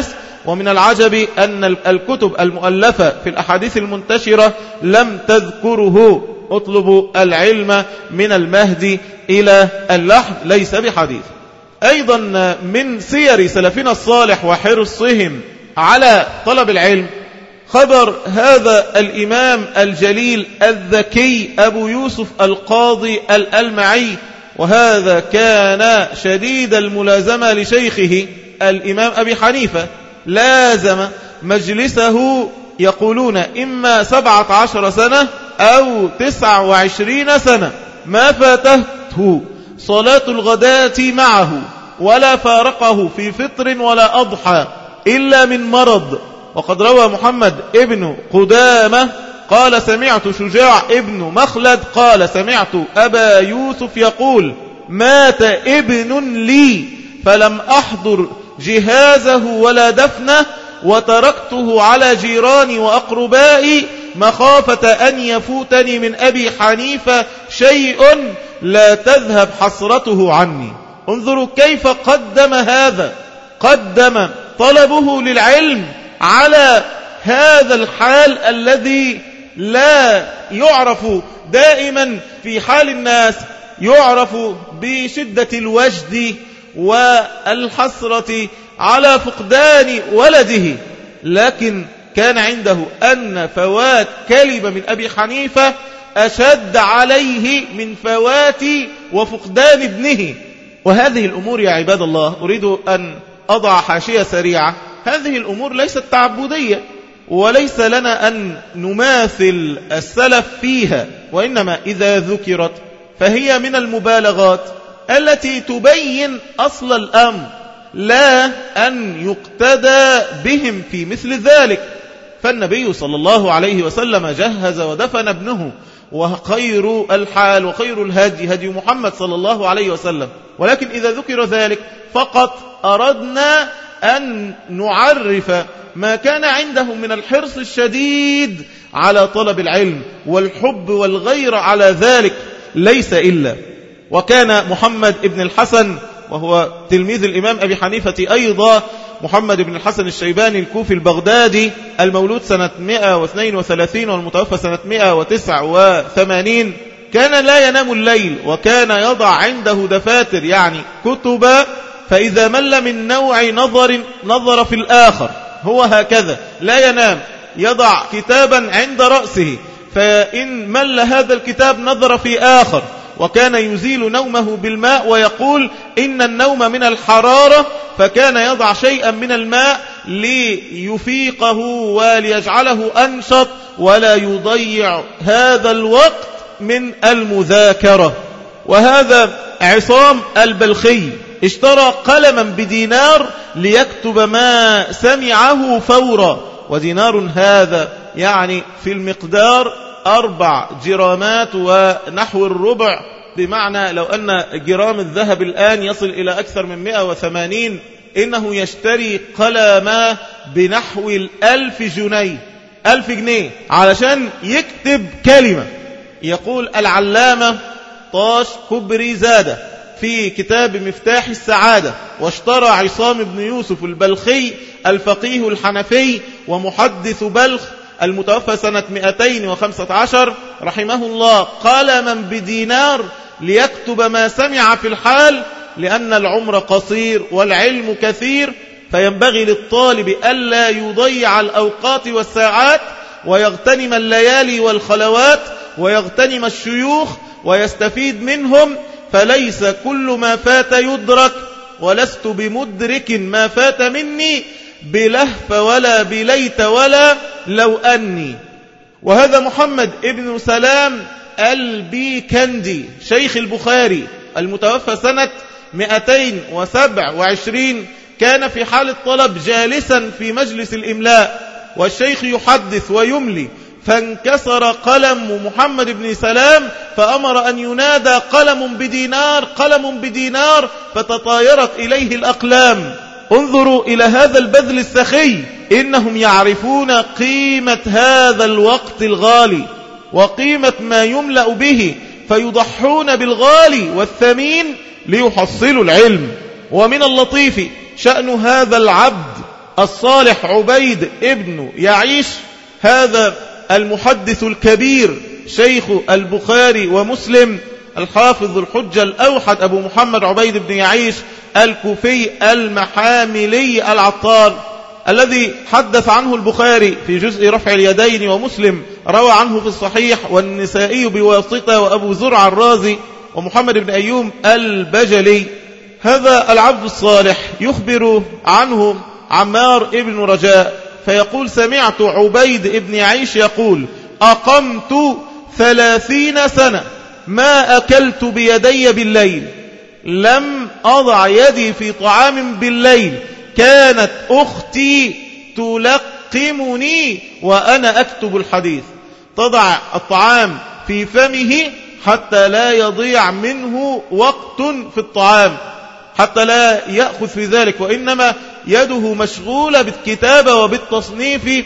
ومن العجب أن الكتب المؤلفة في الأحاديث المنتشرة لم تذكره. اطلبوا العلم من المهد إلى اللحد ليس بحديث. أيضا من سير سلفنا الصالح وحرصهم على طلب العلم خبر هذا الإمام الجليل الذكي أبو يوسف القاضي الألمعي، وهذا كان شديد الملازمة لشيخه الإمام أبي حنيفة، لازم مجلسه يقولون إما 17 سنة أو 29 سنة، ما فاتته صلاة الغداة معه ولا فارقه في فطر ولا أضحى إلا من مرض. وقد روى محمد ابن قدامة قال سمعت شجاع ابن مخلد قال سمعت أبا يوسف يقول مات ابن لي فلم أحضر جهازه ولا دفنه وتركته على جيراني وأقربائي مخافة أن يفوتني من أبي حنيفة شيء لا تذهب حسرته عني. انظروا كيف قدم هذا، قدم طلبه للعلم على هذا الحال الذي لا يعرف دائما في حال الناس، يعرف بشدة الوجد والحسرة على فقدان ولده، لكن كان عنده أن فوات كلمة من أبي حنيفة أشد عليه من فوات وفقدان ابنه. وهذه الأمور يا عباد الله أريد أن أضع حاشية سريعة، هذه الأمور ليست تعبدية وليس لنا أن نماثل السلف فيها، وإنما إذا ذكرت فهي من المبالغات التي تبين أصل الأمر، لا أن يقتدى بهم في مثل ذلك. فالنبي صلى الله عليه وسلم جهز ودفن ابنه، وخير الحال وخير الهدي هدي محمد صلى الله عليه وسلم، ولكن إذا ذكر ذلك فقط أردنا أن نعرف ما كان عندهم من الحرص الشديد على طلب العلم والحب والغير على ذلك ليس إلا. وكان محمد بن الحسن وهو تلميذ الإمام أبي حنيفة أيضا، محمد بن الحسن الشيباني الكوفي البغدادي المولود سنة 132 والمتوفى سنة 189، كان لا ينام الليل وكان يضع عنده دفاتر يعني كتب، فإذا مل من نوع نظر في الآخر، هو هكذا لا ينام، يضع كتابا عند رأسه فإن مل هذا الكتاب نظر في آخر، وكان يزيل نومه بالماء ويقول إن النوم من الحرارة، فكان يضع شيئا من الماء ليفيقه وليجعله أنشط ولا يضيع هذا الوقت من المذاكرة. وهذا عصام البلخي اشترى قلما بدينار ليكتب ما سمعه فورا، ودينار هذا يعني في المقدار 4 جرامات ونحو الربع، بمعنى لو أن جرام الذهب الآن يصل إلى أكثر من 180، إنه يشتري قلما بنحو 1000 جنيه، 1000 جنيه علشان يكتب كلمة. يقول العلامة طاش كبري زادة في كتاب مفتاح السعادة، واشترى عصام بن يوسف البلخي الفقيه الحنفي ومحدث بلخ المتوفى سنة 215 رحمه الله قلما بدينار ليكتب ما سمع في الحال، لأن العمر قصير والعلم كثير، فينبغي للطالب ألا يضيع الأوقات والساعات، ويغتنم الليالي والخلوات، ويغتنم الشيوخ ويستفيد منهم، فليس كل ما فات يدرك، ولست بمدرك ما فات مني بلهف ولا بليت ولا لو أني. وهذا محمد ابن سلام البيكندي شيخ البخاري المتوفى سنة 227، كان في حال الطلب جالسا في مجلس الإملاء والشيخ يحدث ويملي، فانكسر قلم محمد بن سلام فأمر أن ينادى قلم بدينار، قلم بدينار، فتطايرت إليه الأقلام. انظروا إلى هذا البذل السخي، إنهم يعرفون قيمة هذا الوقت الغالي وقيمة ما يملأ به، فيضحون بالغالي والثمين ليحصلوا العلم. ومن اللطيف شأن هذا العبد الصالح عبيد ابن يعيش، هذا المحدث الكبير شيخ البخاري ومسلم الحافظ الحجة الأوحد أبو محمد عبيد بن يعيش الكوفي المحاملي العطار، الذي حدث عنه البخاري في جزء رفع اليدين، ومسلم روى عنه في الصحيح، والنسائي بواسطة، وأبو زرع الرازي، ومحمد بن أيوب البجلي. هذا العبد الصالح يخبر عنه عمار ابن رجاء فيقول: سمعت عبيد ابن يعيش يقول: أقمت 30 سنة ما أكلت بيدي بالليل، لم أضع يدي في طعام بالليل، كانت أختي تلقمني وأنا أكتب الحديث، تضع الطعام في فمه حتى لا يضيع منه وقت في الطعام، حتى لا يأخذ في ذلك، وإنما يده مشغولة بالكتابة وبالتصنيف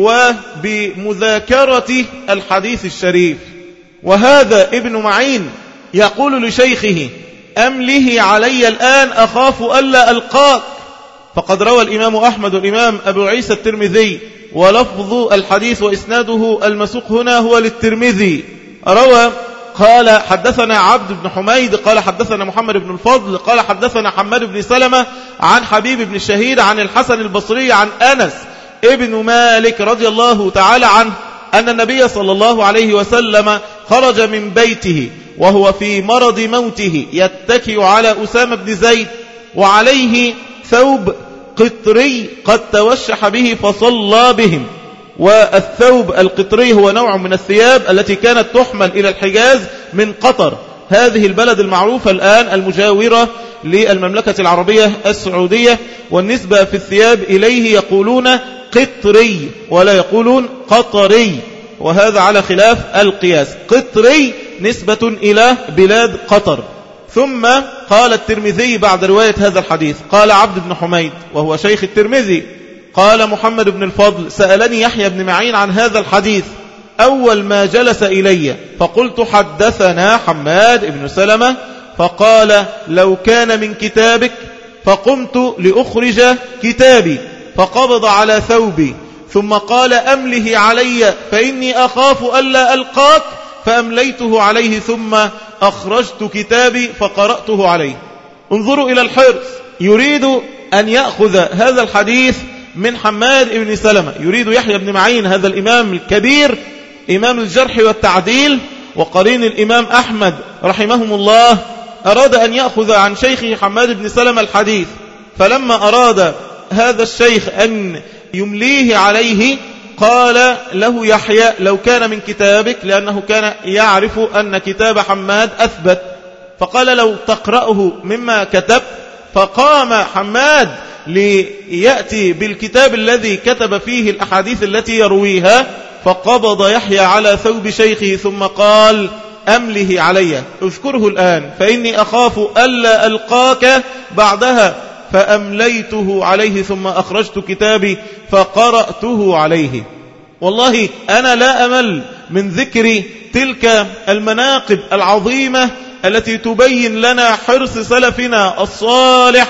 وبمذاكرة الحديث الشريف. وهذا ابن معين يقول لشيخه: أمله علي الآن أخاف ألا ألقاك. فقد روى الإمام أحمد والإمام أبو عيسى الترمذي، ولفظ الحديث وإسناده المسوق هنا هو للترمذي، روى قال: حدثنا عبد بن حميد قال حدثنا محمد بن الفضل قال حدثنا حماد بن سلمة عن حبيب بن الشهيد عن الحسن البصري عن أنس ابن مالك رضي الله تعالى عنه أن النبي صلى الله عليه وسلم خرج من بيته وهو في مرض موته يتكئ على أسامة بن زيد، وعليه ثوب قطري قد توشح به فصلى بهم. والثوب القطري هو نوع من الثياب التي كانت تحمل إلى الحجاز من قطر، هذه البلد المعروفة الآن المجاورة للمملكة العربية السعودية، والنسبة في الثياب إليه يقولون قطري ولا يقولون قطري، وهذا على خلاف القياس، قطري نسبة إلى بلاد قطر. ثم قال الترمذي بعد رواية هذا الحديث: قال عبد بن حميد وهو شيخ الترمذي قال محمد بن الفضل: سألني يحيى بن معين عن هذا الحديث أول ما جلس إلي، فقلت: حدثنا حماد بن سلمة، فقال: لو كان من كتابك. فقمت لأخرج كتابي فقبض على ثوبي، ثم قال: أمله علي فإني أخاف ألا ألقاك، فأمليته عليه، ثم أخرجت كتابي فقرأته عليه. انظروا إلى الحرص، يريد أن يأخذ هذا الحديث من حماد بن سلمة، يريد يحيى بن معين هذا الإمام الكبير إمام الجرح والتعديل وقرين الإمام أحمد رحمهم الله، أراد أن يأخذ عن شيخه حماد بن سلمة الحديث، فلما أراد هذا الشيخ أن يمليه عليه قال له يحيى: لو كان من كتابك، لأنه كان يعرف أن كتاب حماد أثبت، فقال: لو تقرأه مما كتب. فقام حماد ليأتي بالكتاب الذي كتب فيه الأحاديث التي يرويها، فقبض يحيى على ثوب شيخه ثم قال: أمله علي، اذكره الآن فإني أخاف ألا ألقاك بعدها، فأمليته عليه ثم أخرجت كتابي فقرأته عليه. والله أنا لا أمل من ذكر تلك المناقب العظيمة التي تبين لنا حرص سلفنا الصالح،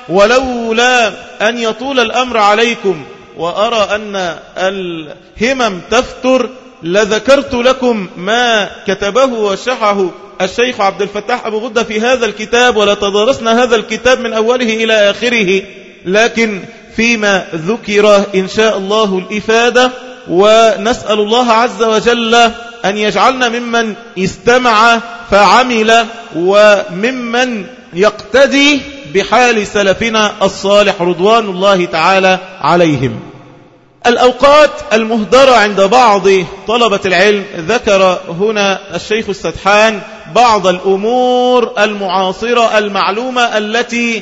ولولا أن يطول الأمر عليكم وأرى أن الهمم تفتر لذكرت لكم ما كتبه وشحه الشيخ عبد الفتاح أبو غدة في هذا الكتاب، ولا تدارسنا هذا الكتاب من أوله إلى آخره، لكن فيما ذكر إن شاء الله الإفادة، ونسأل الله عز وجل أن يجعلنا ممن استمع فعمل وممن يقتدي بحال سلفنا الصالح رضوان الله تعالى عليهم. الأوقات المهدرة عند بعض طلبة العلم، ذكر هنا الشيخ السدحان بعض الأمور المعاصرة المعلومة التي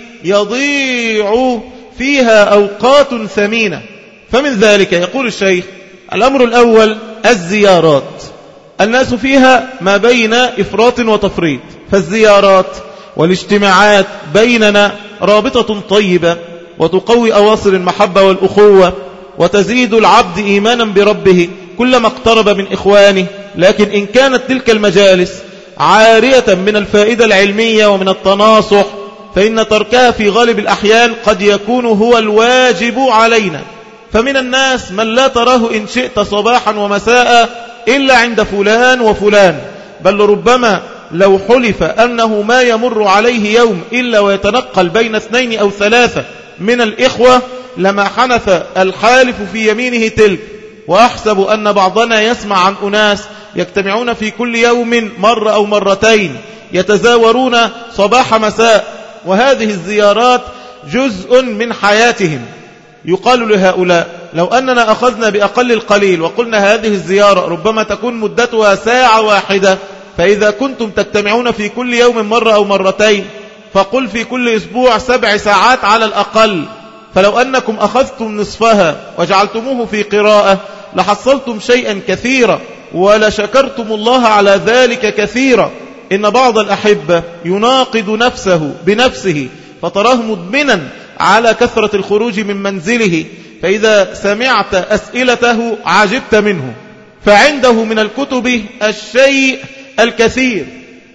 يضيع فيها أوقات ثمينة. فمن ذلك يقول الشيخ: الأمر الأول الزيارات، الناس فيها ما بين إفراط وتفريط، فالزيارات والاجتماعات بيننا رابطة طيبة وتقوي أواصر المحبة والأخوة، وتزيد العبد إيمانا بربه كلما اقترب من إخوانه. لكن إن كانت تلك المجالس عارية من الفائدة العلمية ومن التناصح، فإن تركها في غالب الأحيان قد يكون هو الواجب علينا. فمن الناس من لا تراه إن شئت صباحا ومساء إلا عند فلان وفلان، بل ربما لو حلف أنه ما يمر عليه يوم إلا ويتنقل بين 2 أو 3 من الإخوة لما حنث الحالف في يمينه تلك. وأحسب أن بعضنا يسمع عن أناس يجتمعون في كل يوم مرة أو مرتين يتزاورون صباح مساء، وهذه الزيارات جزء من حياتهم. يقال لهؤلاء لو أننا أخذنا بأقل القليل وقلنا هذه الزيارة ربما تكون مدتها ساعة واحدة، فإذا كنتم تجتمعون في كل يوم مرة أو مرتين فقل في كل أسبوع 7 ساعات على الأقل. فلو أنكم أخذتم نصفها وجعلتموه في قراءة لحصلتم شيئا كثيرا ولشكرتم الله على ذلك كثيرا. إن بعض الأحبة يناقض نفسه بنفسه فتراه مدمنا على كثرة الخروج من منزله، فإذا سمعت أسئلته عجبت منه، فعنده من الكتب الشيء الكثير،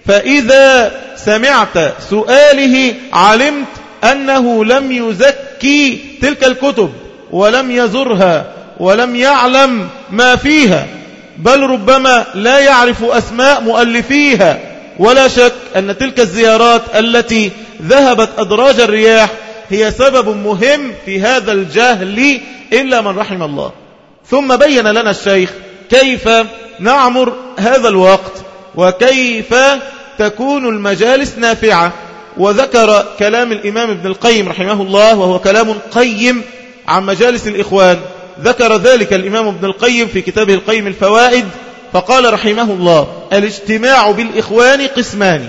فإذا سمعت سؤاله علمت أنه لم يزكي تلك الكتب ولم يزرها ولم يعلم ما فيها، بل ربما لا يعرف أسماء مؤلفيها. ولا شك أن تلك الزيارات التي ذهبت أدراج الرياح هي سبب مهم في هذا الجهل إلا من رحم الله. ثم بين لنا الشيخ كيف نعمر هذا الوقت وكيف تكون المجالس نافعة، وذكر كلام الإمام ابن القيم رحمه الله وهو كلام قيم عن مجالس الإخوان. ذكر ذلك الإمام ابن القيم في كتابه القيم الفوائد، فقال رحمه الله: الاجتماع بالإخوان قسمان،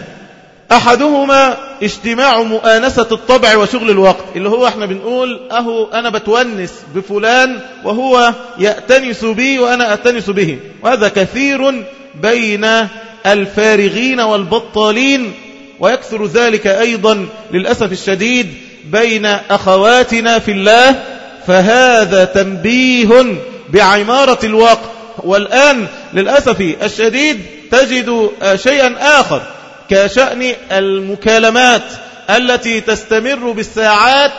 أحدهما اجتماع مؤانسة الطبع وشغل الوقت، اللي هو احنا بنقول أهو أنا بتونس بفلان وهو يأتنس بي وأنا أتنس به، وهذا كثير بين الفارغين والبطالين، ويكثر ذلك أيضا للأسف الشديد بين أخواتنا في الله. فهذا تنبيه بعمارة الوقت. والآن للأسف الشديد تجد شيئا آخر كشأن المكالمات التي تستمر بالساعات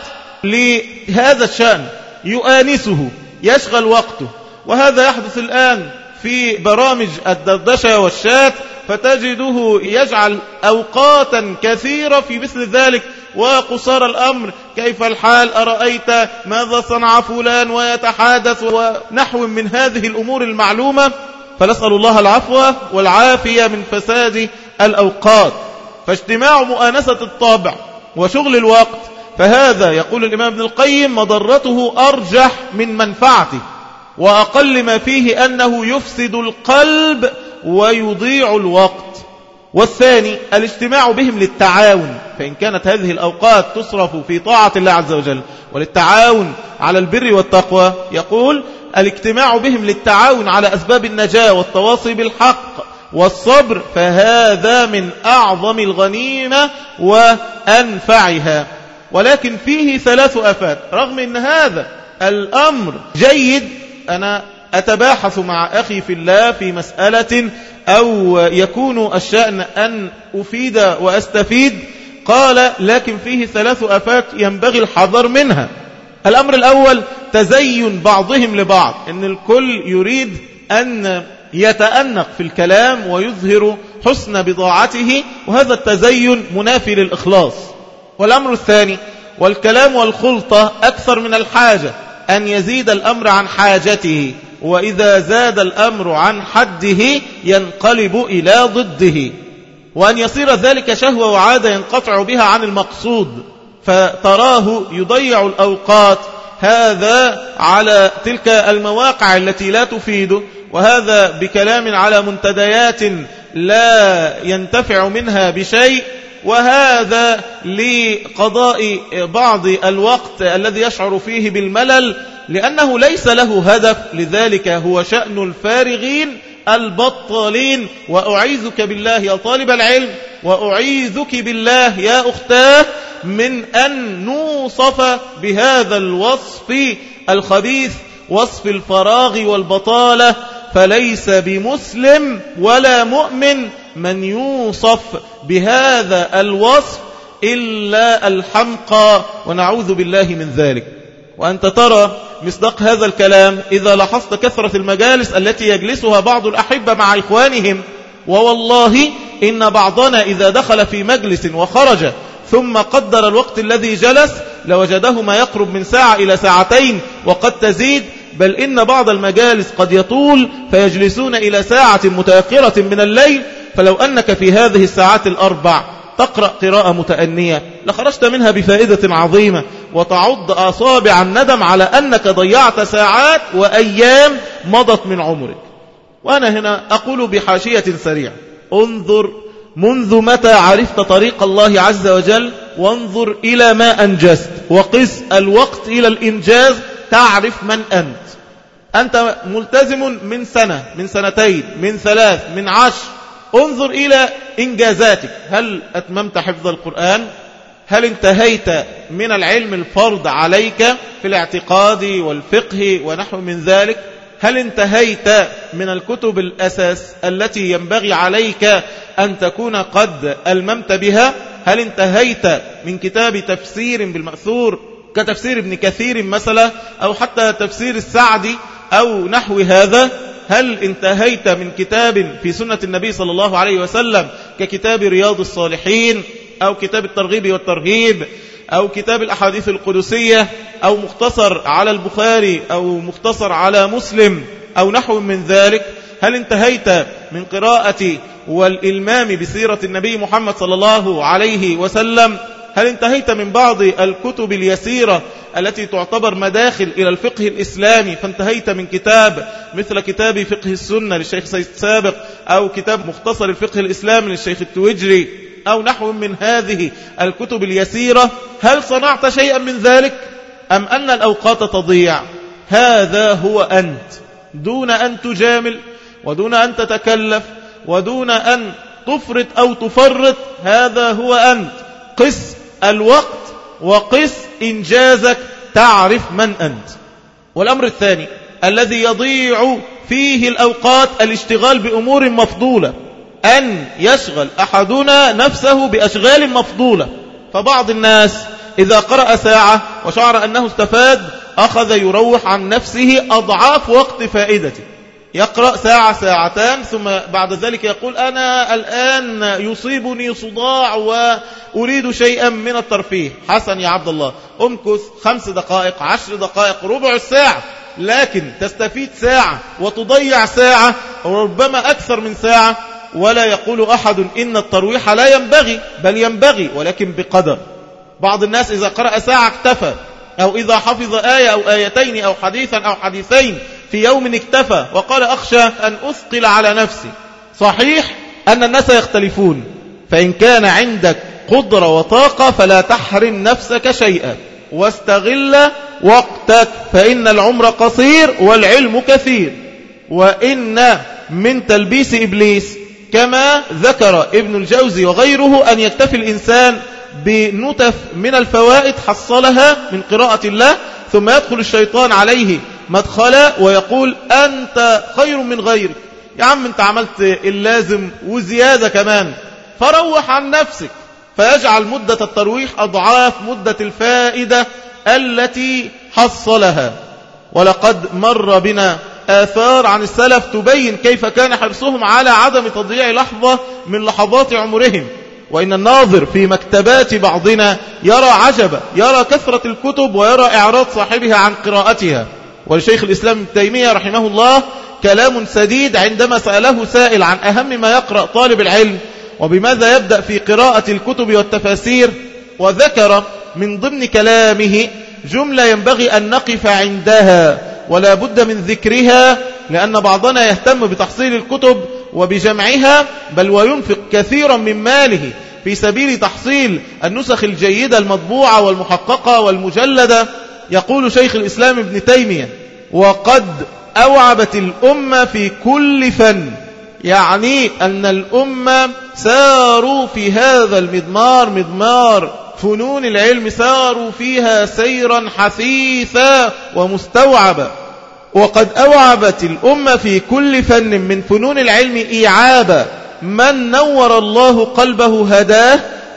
لهذا الشأن، يؤانسه يشغل وقته. وهذا يحدث الآن في برامج الدردشة والشات، فتجده يجعل أوقاتا كثيرة في مثل ذلك، وقصار الأمر كيف الحال، أرأيت ماذا صنع فلان، ويتحادث ونحو من هذه الأمور المعلومة. فنسأل الله العفو والعافية من فساد الأوقات. فاجتماع مؤانسة الطابع وشغل الوقت، فهذا يقول الإمام ابن القيم مضرته أرجح من منفعته، وأقل ما فيه أنه يفسد القلب ويضيع الوقت. والثاني الاجتماع بهم للتعاون، فإن كانت هذه الأوقات تصرف في طاعة الله عز وجل وللتعاون على البر والتقوى، يقول الاجتماع بهم للتعاون على أسباب النجاة والتواصي بالحق والصبر، فهذا من أعظم الغنيمة وأنفعها. ولكن فيه 3 آفات. رغم أن هذا الأمر جيد، أنا أتباحث مع أخي في الله في مسألة أو يكون الشأن أن أفيد وأستفيد، قال لكن فيه 3 آفات ينبغي الحذر منها. الأمر الأول تزين بعضهم لبعض، أن الكل يريد أن يتأنق في الكلام ويظهر حسن بضاعته، وهذا التزين منافي للإخلاص. والأمر الثاني والكلام والخلطة أكثر من الحاجة، أن يزيد الأمر عن حاجته، وإذا زاد الأمر عن حده ينقلب إلى ضده، وأن يصير ذلك شهوة وعادة ينقطع بها عن المقصود، فتراه يضيع الأوقات هذا على تلك المواقع التي لا تفيده، وهذا بكلام على منتديات لا ينتفع منها بشيء، وهذا لقضاء بعض الوقت الذي يشعر فيه بالملل لأنه ليس له هدف. لذلك هو شأن الفارغين البطالين. وأعيذك بالله يا طالب العلم، وأعيذك بالله يا أختاه، من أن نوصف بهذا الوصف الخبيث، وصف الفراغ والبطالة. فليس بمسلم ولا مؤمن من يوصف بهذا الوصف إلا الحمقى ونعوذ بالله من ذلك. وأنت ترى مصداق هذا الكلام إذا لاحظت كثرة المجالس التي يجلسها بعض الأحبة مع إخوانهم. ووالله إن بعضنا إذا دخل في مجلس وخرج ثم قدر الوقت الذي جلس لوجده ما يقرب من ساعة إلى ساعتين وقد تزيد، بل إن بعض المجالس قد يطول فيجلسون إلى ساعة متأخرة من الليل. فلو أنك في هذه الساعات الأربع تقرأ قراءة متأنية لخرجت منها بفائدة عظيمة، وتعض أصابع الندم على أنك ضيعت ساعات وأيام مضت من عمرك. وأنا هنا أقول بحاشية سريعة: انظر منذ متى عرفت طريق الله عز وجل، وانظر إلى ما أنجزت، وقس الوقت إلى الإنجاز تعرف من أنت. أنت ملتزم من سنة، من سنتين، من 3، من 10. انظر إلى إنجازاتك. هل أتممت حفظ القرآن؟ هل انتهيت من العلم الفرض عليك في الاعتقاد والفقه ونحو من ذلك؟ هل انتهيت من الكتب الأساس التي ينبغي عليك أن تكون قد ألممت بها؟ هل انتهيت من كتاب تفسير بالمأثور كتفسير ابن كثير مثلا، أو حتى تفسير السعدي أو نحو هذا؟ هل انتهيت من كتاب في سنة النبي صلى الله عليه وسلم ككتاب رياض الصالحين أو كتاب الترغيب والترهيب أو كتاب الأحاديث القدسية أو مختصر على البخاري أو مختصر على مسلم أو نحو من ذلك؟ هل انتهيت من قراءة والإلمام بسيرة النبي محمد صلى الله عليه وسلم؟ هل انتهيت من بعض الكتب اليسيرة التي تعتبر مداخل إلى الفقه الإسلامي، فانتهيت من كتاب مثل كتاب فقه السنة للشيخ سيد سابق أو كتاب مختصر الفقه الإسلامي للشيخ التويجري أو نحو من هذه الكتب اليسيرة؟ هل صنعت شيئا من ذلك أم أن الأوقات تضيع؟ هذا هو أنت، دون أن تجامل ودون أن تتكلف ودون أن تفرط أو تفرط. هذا هو أنت. قس الوقت وقس إنجازك تعرف من أنت. والأمر الثاني الذي يضيع فيه الأوقات الاشتغال بأمور مفضولة، أن يشغل أحدنا نفسه بأشغال مفضولة. فبعض الناس إذا قرأ ساعة وشعر أنه استفاد أخذ يروح عن نفسه أضعاف وقت فائدته. يقرأ ساعة ساعتان ثم بعد ذلك يقول أنا الآن يصيبني صداع وأريد شيئا من الترفيه. حسن يا عبد الله، أمكث 5 دقائق 10 دقائق ربع الساعة، لكن تستفيد ساعة وتضيع ساعة وربما أكثر من ساعة. ولا يقول أحد إن الترويح لا ينبغي، بل ينبغي ولكن بقدر. بعض الناس إذا قرأ ساعة اكتفى، أو إذا حفظ آية أو آيتين أو حديثا أو حديثين في يوم اكتفى وقال أخشى أن أثقل على نفسي. صحيح أن الناس يختلفون، فإن كان عندك قدرة وطاقة فلا تحرم نفسك شيئا واستغل وقتك، فإن العمر قصير والعلم كثير. وإن من تلبيس إبليس كما ذكر ابن الجوزي وغيره أن يكتفي الإنسان بنتف من الفوائد حصلها من قراءة الله، ثم يدخل الشيطان عليه مدخلا ويقول أنت خير من غيرك. يا عم أنت عملت اللازم وزيادة كمان، فروح عن نفسك، فيجعل مدة الترويح أضعاف مدة الفائدة التي حصلها. ولقد مر بنا آثار عن السلف تبين كيف كان حرصهم على عدم تضييع لحظة من لحظات عمرهم. وإن الناظر في مكتبات بعضنا يرى عجبا، يرى كثرة الكتب ويرى إعراض صاحبها عن قراءتها. ولشيخ الإسلام ابن تيمية رحمه الله كلام سديد عندما سأله سائل عن أهم ما يقرأ طالب العلم وبماذا يبدأ في قراءة الكتب والتفاسير، وذكر من ضمن كلامه جملة ينبغي أن نقف عندها ولا بد من ذكرها، لأن بعضنا يهتم بتحصيل الكتب وبجمعها، بل وينفق كثيرا من ماله في سبيل تحصيل النسخ الجيدة المطبوعة والمحققة والمجلدة. يقول شيخ الإسلام ابن تيمية وقد أوعبت الأمة في كل فن، يعني أن الأمة ساروا في هذا المضمار، مضمار فنون العلم، ساروا فيها سيرا حثيثا ومستوعبا. وقد أوعبت الأمة في كل فن من فنون العلم إيعابا، من نور الله قلبه هداه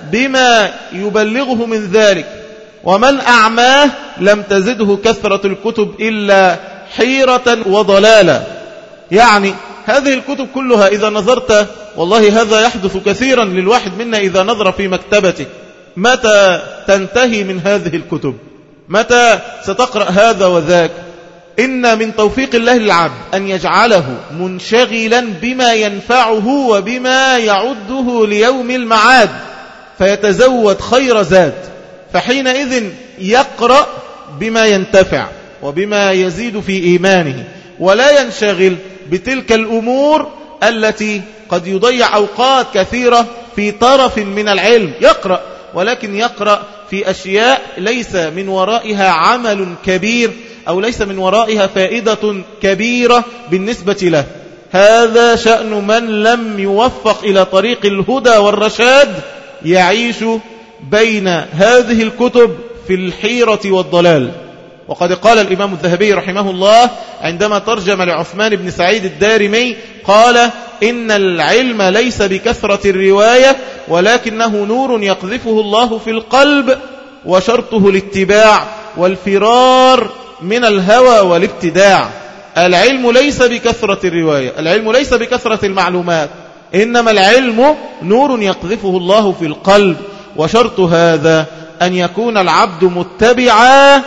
بما يبلغه من ذلك، ومن أعماه لم تزده كثرة الكتب إلا حيرة وضلالا. يعني هذه الكتب كلها إذا نظرت، والله هذا يحدث كثيرا للواحد منا إذا نظر في مكتبته، متى تنتهي من هذه الكتب؟ متى ستقرأ هذا وذاك؟ إن من توفيق الله للعبد أن يجعله منشغلا بما ينفعه وبما يعده ليوم المعاد، فيتزود خير زاد، فحينئذ يقرأ بما ينتفع وبما يزيد في إيمانه، ولا ينشغل بتلك الأمور التي قد يضيع أوقات كثيرة في طرف من العلم. يقرأ، ولكن يقرأ في أشياء ليس من ورائها عمل كبير أو ليس من ورائها فائدة كبيرة بالنسبة له. هذا شأن من لم يوفق إلى طريق الهدى والرشاد، يعيش بين هذه الكتب في الحيرة والضلال. وقد قال الإمام الذهبي رحمه الله عندما ترجم لعثمان بن سعيد الدارمي، قال: إن العلم ليس بكثرة الرواية، ولكنه نور يقذفه الله في القلب، وشرطه الاتباع والفرار من الهوى والابتداع. العلم ليس بكثرة الرواية، العلم ليس بكثرة المعلومات، إنما العلم نور يقذفه الله في القلب، وشرط هذا أن يكون العبد متبعا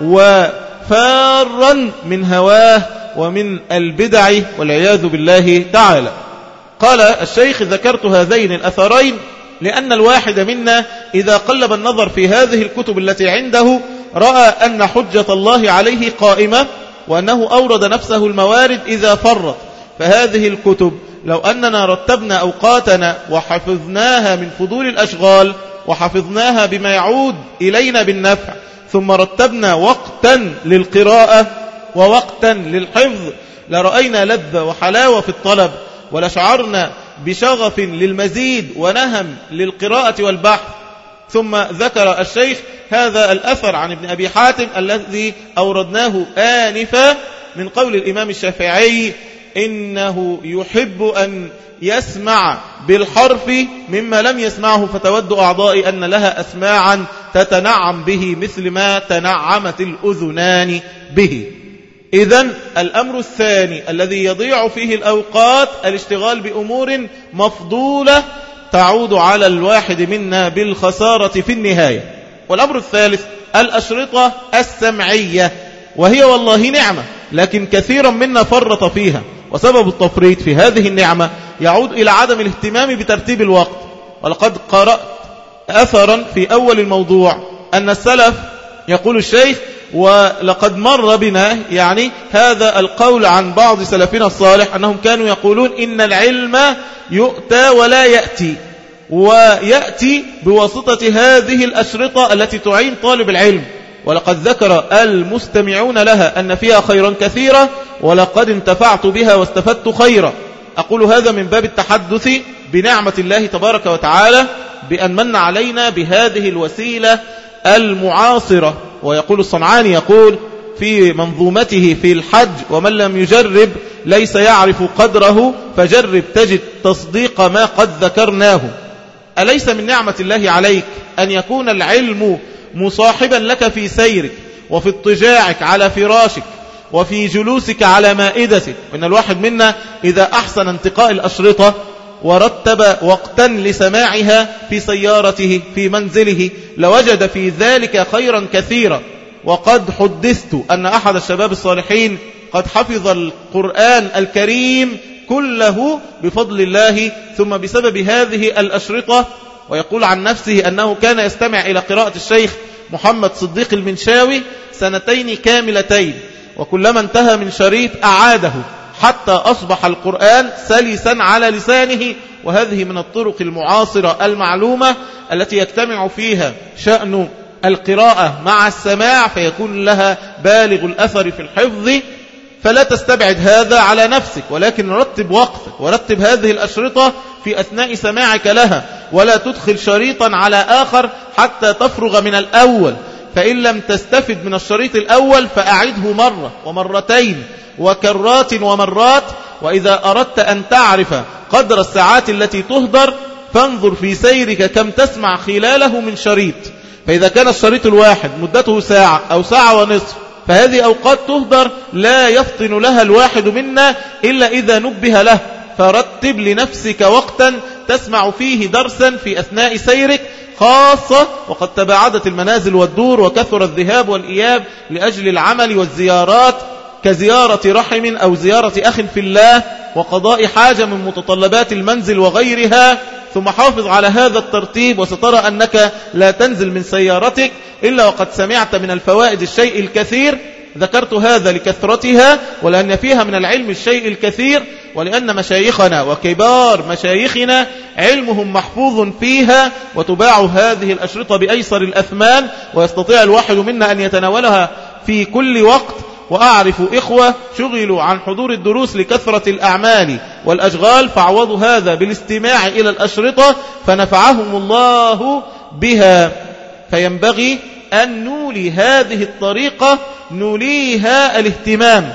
وفارا من هواه ومن البدع والعياذ بالله تعالى. قال الشيخ: ذكرت هذين الأثرين لأن الواحد منا إذا قلب النظر في هذه الكتب التي عنده رأى أن حجة الله عليه قائمة، وأنه أورد نفسه الموارد إذا فرط. فهذه الكتب لو أننا رتبنا أوقاتنا وحفظناها من فضول الأشغال، وحفظناها بما يعود إلينا بالنفع، ثم رتبنا وقتا للقراءة ووقتا للحفظ، لرأينا لذة وحلاوة في الطلب، ولشعرنا بشغف للمزيد ونهم للقراءة والبحث. ثم ذكر الشيخ هذا الأثر عن ابن أبي حاتم الذي أوردناه آنفا من قول الإمام الشافعي: إنه يحب أن يسمع بالحرف مما لم يسمعه، فتود أعضائي أن لها أسماعا تتنعم به مثل ما تنعمت الأذنان به. إذن الأمر الثاني الذي يضيع فيه الأوقات الاشتغال بأمور مفضولة تعود على الواحد منا بالخسارة في النهاية. والأمر الثالث الأشرطة السمعية، وهي والله نعمة، لكن كثيرا منا فرط فيها، وسبب التفريط في هذه النعمة يعود إلى عدم الاهتمام بترتيب الوقت. ولقد قرأت أثرا في أول الموضوع أن السلف، يقول الشيخ: ولقد مر بنا يعني هذا القول عن بعض سلفنا الصالح أنهم كانوا يقولون إن العلم يؤتى ولا يأتي، ويأتي بواسطة هذه الأشرطة التي تعين طالب العلم. ولقد ذكر المستمعون لها أن فيها خيرا كثيرا، ولقد انتفعت بها واستفدت خيرا. أقول هذا من باب التحدث بنعمة الله تبارك وتعالى بأن من علينا بهذه الوسيلة المعاصرة. ويقول الصنعاني، يقول في منظومته في الحج: ومن لم يجرب ليس يعرف قدره، فجرب تجد تصديق ما قد ذكرناه. أليس من نعمة الله عليك أن يكون العلم مصاحبا لك في سيرك وفي اضطجاعك على فراشك وفي جلوسك على مائدتك؟ إن الواحد منا إذا أحسن انتقاء الأشرطة ورتب وقتا لسماعها في سيارته في منزله لوجد في ذلك خيرا كثيرا. وقد حدثت أن أحد الشباب الصالحين قد حفظ القرآن الكريم كله بفضل الله ثم بسبب هذه الأشرطة. ويقول عن نفسه أنه كان يستمع إلى قراءة الشيخ محمد صديق المنشاوي 2 كاملتين، وكلما انتهى من شريط أعاده حتى أصبح القرآن سلسا على لسانه. وهذه من الطرق المعاصرة المعلومة التي يجتمع فيها شأن القراءة مع السماع، فيكون لها بالغ الأثر في الحفظ. فلا تستبعد هذا على نفسك، ولكن رتب وقتك ورتب هذه الأشرطة في أثناء سماعك لها، ولا تدخل شريطا على آخر حتى تفرغ من الأول. فإن لم تستفد من الشريط الأول فأعده مرة ومرتين وكرات ومرات. وإذا أردت أن تعرف قدر الساعات التي تهدر فانظر في سيرك كم تسمع خلاله من شريط. فإذا كان الشريط الواحد مدته ساعة أو ساعة ونصف، فهذه أوقات تهدر لا يفطن لها الواحد منا إلا إذا نبه له. فرتب لنفسك وقتا تسمع فيه درسا في أثناء سيرك، خاصة وقد تباعدت المنازل والدور وكثر الذهاب والإياب لأجل العمل والزيارات، كزيارة رحم أو زيارة أخ في الله وقضاء حاجة من متطلبات المنزل وغيرها. ثم حافظ على هذا الترتيب، وسترى أنك لا تنزل من سيارتك إلا وقد سمعت من الفوائد الشيء الكثير. ذكرت هذا لكثرتها، ولأن فيها من العلم الشيء الكثير، ولأن مشايخنا وكبار مشايخنا علمهم محفوظ فيها، وتباع هذه الأشرطة بأيسر الأثمان، ويستطيع الواحد منا أن يتناولها في كل وقت. وأعرف إخوة شغلوا عن حضور الدروس لكثرة الأعمال والأشغال، فعوضوا هذا بالاستماع إلى الأشرطة فنفعهم الله بها. فينبغي أن نولي هذه الطريقة، نوليها الاهتمام،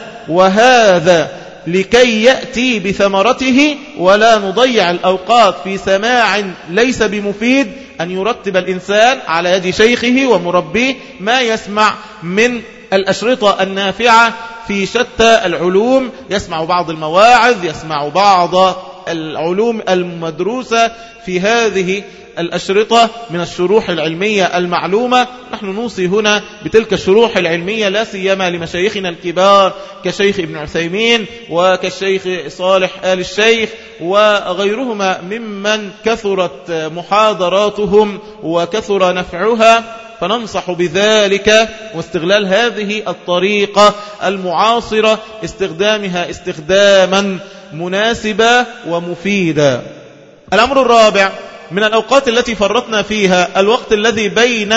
وهذا لكي يأتي بثمرته، ولا نضيع الأوقات في سماع ليس بمفيد. أن يرتب الإنسان على يد شيخه ومربيه ما يسمع من الأشرطة النافعة في شتى العلوم، يسمع بعض المواعظ، يسمع بعض العلوم المدروسة في هذه الأشرطة من الشروح العلمية المعلومة. نحن نوصي هنا بتلك الشروح العلمية لا سيما لمشايخنا الكبار كشيخ ابن عثيمين وكالشيخ صالح آل الشيخ وغيرهما ممن كثرت محاضراتهم وكثر نفعها، فننصح بذلك واستغلال هذه الطريقة المعاصرة، استخدامها استخداما مناسبا ومفيدا. الأمر الرابع من الأوقات التي فرطنا فيها الوقت الذي بين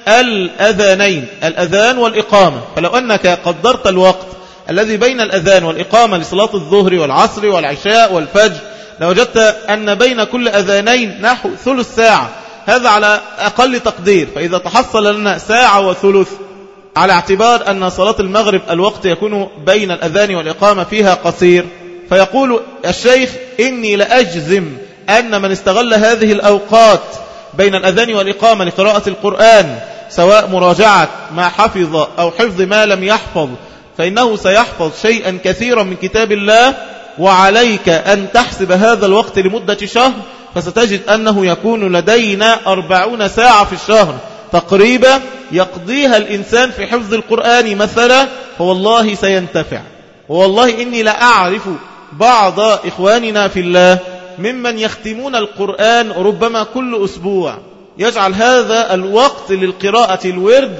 الأذانين، الأذان والإقامة. فلو أنك قدرت الوقت الذي بين الأذان والإقامة لصلاة الظهر والعصر والعشاء والفجر، لوجدت أن بين كل أذانين نحو ثلث ساعة، هذا على أقل تقدير. فإذا تحصل لنا ساعة وثلث، على اعتبار أن صلاة المغرب الوقت يكون بين الأذان والإقامة فيها قصير، فيقول الشيخ إني لأجزم أن من استغل هذه الأوقات بين الأذان والإقامة لقراءة القرآن، سواء مراجعة ما حفظ أو حفظ ما لم يحفظ، فإنه سيحفظ شيئا كثيرا من كتاب الله. وعليك أن تحسب هذا الوقت لمدة شهر، فستجد أنه يكون لدينا 40 ساعة في الشهر تقريبا يقضيها الإنسان في حفظ القرآن مثلا، فوالله سينتفع. والله إني لأعرف بعض إخواننا في الله ممن يختمون القرآن ربما كل أسبوع، يجعل هذا الوقت للقراءة الورد،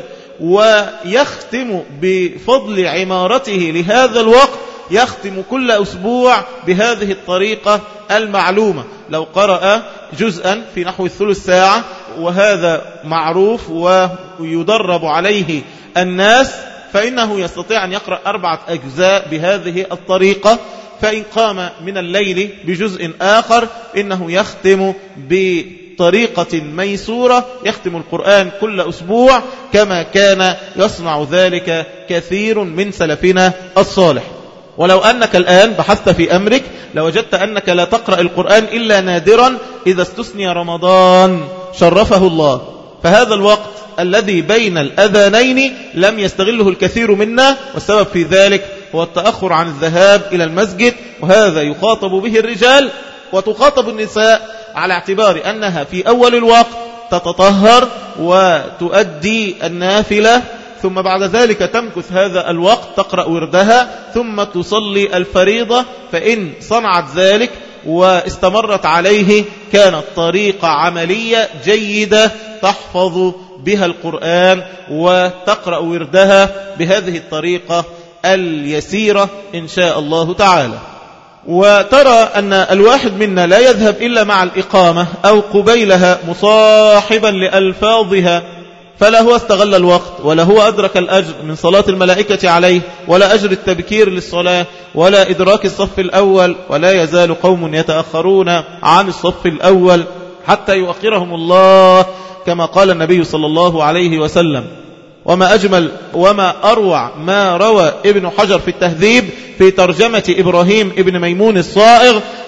ويختم بفضل عمارته لهذا الوقت، يختم كل أسبوع بهذه الطريقة المعلومة. لو قرأ جزءا في نحو الثلث ساعة، وهذا معروف ويدرب عليه الناس، فإنه يستطيع أن يقرأ 4 أجزاء بهذه الطريقة. فإن قام من الليل بجزء آخر، إنه يختم بطريقة ميسورة، يختم القرآن كل أسبوع، كما كان يصنع ذلك كثير من سلفنا الصالح. ولو أنك الآن بحثت في أمرك لوجدت أنك لا تقرأ القرآن إلا نادرا إذا استثني رمضان شرفه الله. فهذا الوقت الذي بين الأذانين لم يستغله الكثير منا، والسبب في ذلك هو التأخر عن الذهاب إلى المسجد، وهذا يخاطب به الرجال وتخاطب النساء، على اعتبار أنها في أول الوقت تتطهر وتؤدي النافلة، ثم بعد ذلك تمكث هذا الوقت تقرأ وردها، ثم تصلي الفريضة. فإن صنعت ذلك واستمرت عليه كانت طريقة عملية جيدة تحفظ بها القرآن وتقرأ وردها بهذه الطريقة اليسيرة إن شاء الله تعالى. وترى أن الواحد منا لا يذهب إلا مع الإقامة أو قبيلها مصاحبا لألفاظها، فلا هو استغل الوقت، ولا هو أدرك الأجر من صلاة الملائكة عليه، ولا أجر التبكير للصلاة، ولا إدراك الصف الأول. ولا يزال قوم يتأخرون عن الصف الأول حتى يؤخرهم الله، كما قال النبي صلى الله عليه وسلم. وما أجمل وما أروع ما روى ابن حجر في التهذيب في ترجمة إبراهيم ابن ميمون الصائغ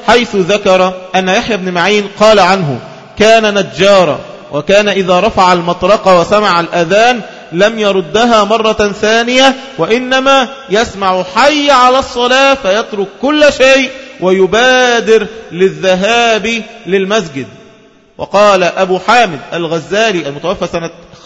حيث ذكر أن يحيى بن معين قال عنه: كان نجارا، وكان إذا رفع المطرقة وسمع الأذان لم يردها مرة ثانية، وإنما يسمع حي على الصلاة فيترك كل شيء ويبادر للذهاب للمسجد. وقال أبو حامد الغزالي المتوفى سنة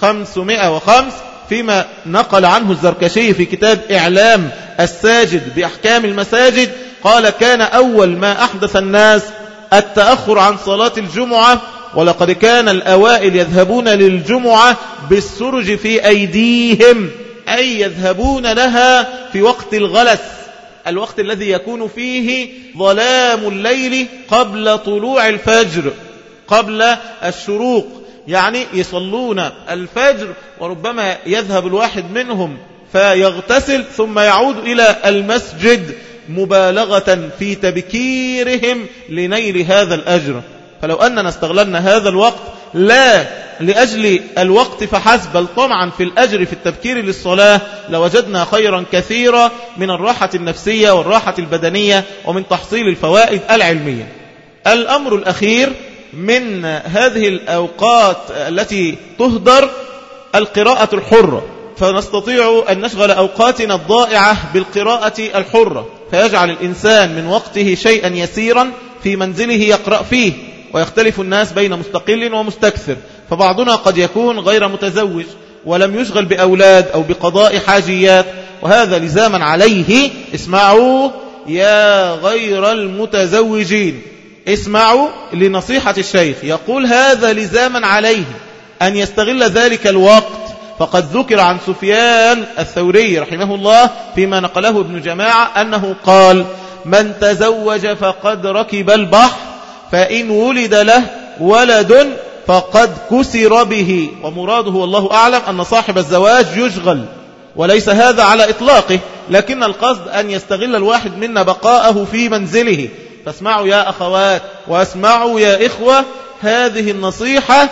505 فيما نقل عنه الزركشي في كتاب إعلام الساجد بأحكام المساجد، قال: كان أول ما أحدث الناس التأخر عن صلاة الجمعة، ولقد كان الأوائل يذهبون للجمعة بالسرج في أيديهم، أي يذهبون لها في وقت الغلس، الوقت الذي يكون فيه ظلام الليل قبل طلوع الفجر، قبل الشروق، يعني يصلون الفجر وربما يذهب الواحد منهم فيغتسل ثم يعود إلى المسجد مبالغة في تبكيرهم لنيل هذا الأجر. فلو أننا استغللنا هذا الوقت لا لأجل الوقت فحسب، بل طمعا في الأجر في التبكير للصلاة، لوجدنا خيرا كثيرا من الراحة النفسية والراحة البدنية ومن تحصيل الفوائد العلمية. الأمر الأخير من هذه الأوقات التي تهدر القراءة الحرة، فنستطيع أن نشغل أوقاتنا الضائعة بالقراءة الحرة، فيجعل الإنسان من وقته شيئا يسيرا في منزله يقرأ فيه. ويختلف الناس بين مستقل ومستكثر، فبعضنا قد يكون غير متزوج ولم يشغل بأولاد أو بقضاء حاجيات، وهذا لزاما عليه. اسمعوا يا غير المتزوجين، اسمعوا لنصيحة الشيخ، يقول هذا لزاما عليه أن يستغل ذلك الوقت. فقد ذكر عن سفيان الثوري رحمه الله فيما نقله ابن جماعة أنه قال: من تزوج فقد ركب البحر، فإن ولد له ولد فقد كسر به. ومراده والله أعلم أن صاحب الزواج يشغل، وليس هذا على إطلاقه، لكن القصد أن يستغل الواحد منا بقاءه في منزله. فاسمعوا يا أخوات واسمعوا يا إخوة هذه النصيحة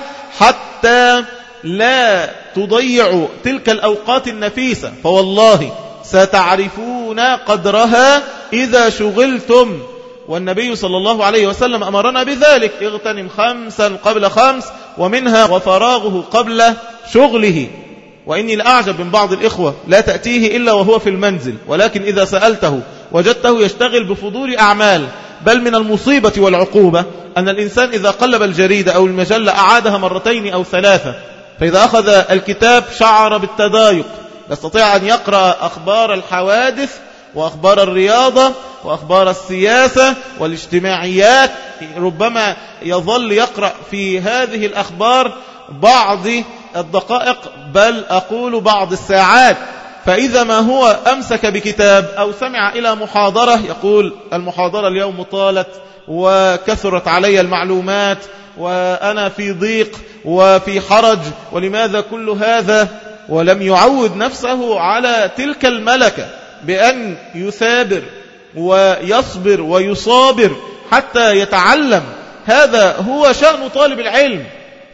حتى لا تضيعوا تلك الأوقات النفيسة، فوالله ستعرفون قدرها إذا شغلتم. والنبي صلى الله عليه وسلم أمرنا بذلك: اغتنم 5 قبل 5، ومنها وفراغه قبل شغله. وإني لأعجب من بعض الإخوة لا تأتيه إلا وهو في المنزل، ولكن إذا سألته وجدته يشتغل بفضول أعمال. بل من المصيبة والعقوبة أن الإنسان إذا قلب الجريدة أو المجلة أعادها 2 أو 3، فإذا أخذ الكتاب شعر بالتضايق، يستطيع أن يقرأ أخبار الحوادث وأخبار الرياضة وأخبار السياسة والاجتماعيات، ربما يظل يقرأ في هذه الأخبار بعض الدقائق، بل أقول بعض الساعات. فإذا ما هو أمسك بكتاب أو سمع إلى محاضرة يقول: المحاضرة اليوم طالت وكثرت علي المعلومات وأنا في ضيق وفي حرج، ولماذا كل هذا؟ ولم يعود نفسه على تلك الملكة بأن يثابر ويصبر ويصابر حتى يتعلم. هذا هو شأن طالب العلم.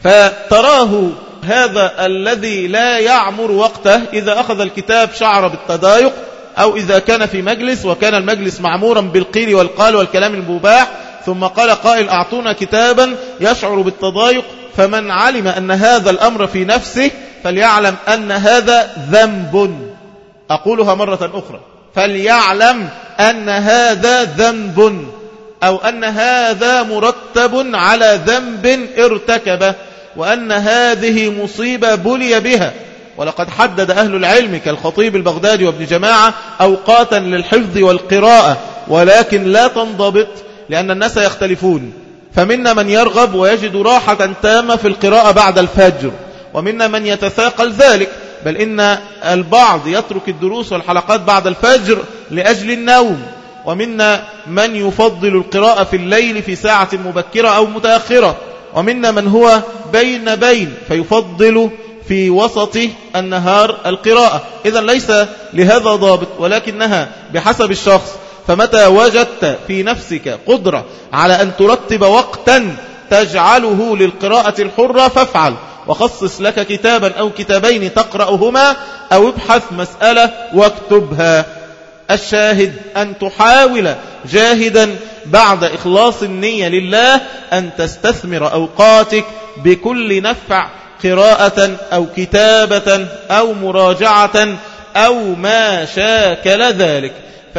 فتراه هذا الذي لا يعمر وقته إذا أخذ الكتاب شعر بالتضايق، أو إذا كان في مجلس وكان المجلس معمورا بالقيل والقال والكلام المباح، ثم قال قائل: أعطونا كتابا، يشعر بالتضايق. فمن علم أن هذا الأمر في نفسه فليعلم أن هذا ذنب. أقولها مرة أخرى: فليعلم أن هذا ذنب، أو أن هذا مرتب على ذنب ارتكبه، وأن هذه مصيبة بلي بها. ولقد حدد أهل العلم كالخطيب البغدادي وابن جماعة أوقاتا للحفظ والقراءة، ولكن لا تنضبط لأن الناس يختلفون. فمنا من يرغب ويجد راحة تامة في القراءة بعد الفجر، ومنا من يتثاقل ذلك، بل إن البعض يترك الدروس والحلقات بعد الفجر لأجل النوم، ومنا من يفضل القراءة في الليل في ساعة مبكرة أو متأخرة، ومنا من هو بين فيفضل في وسط النهار القراءة. إذن ليس لهذا ضابط، ولكنها بحسب الشخص. فمتى وجدت في نفسك قدرة على أن ترتب وقتا تجعله للقراءة الحرة فافعل، وخصص لك كتابا أو كتابين تقرأهما، أو ابحث مسألة واكتبها. الشاهد أن تحاول جاهدا بعد إخلاص النية لله أن تستثمر أوقاتك بكل نفع، قراءة أو كتابة أو مراجعة أو ما شاكل ذلك.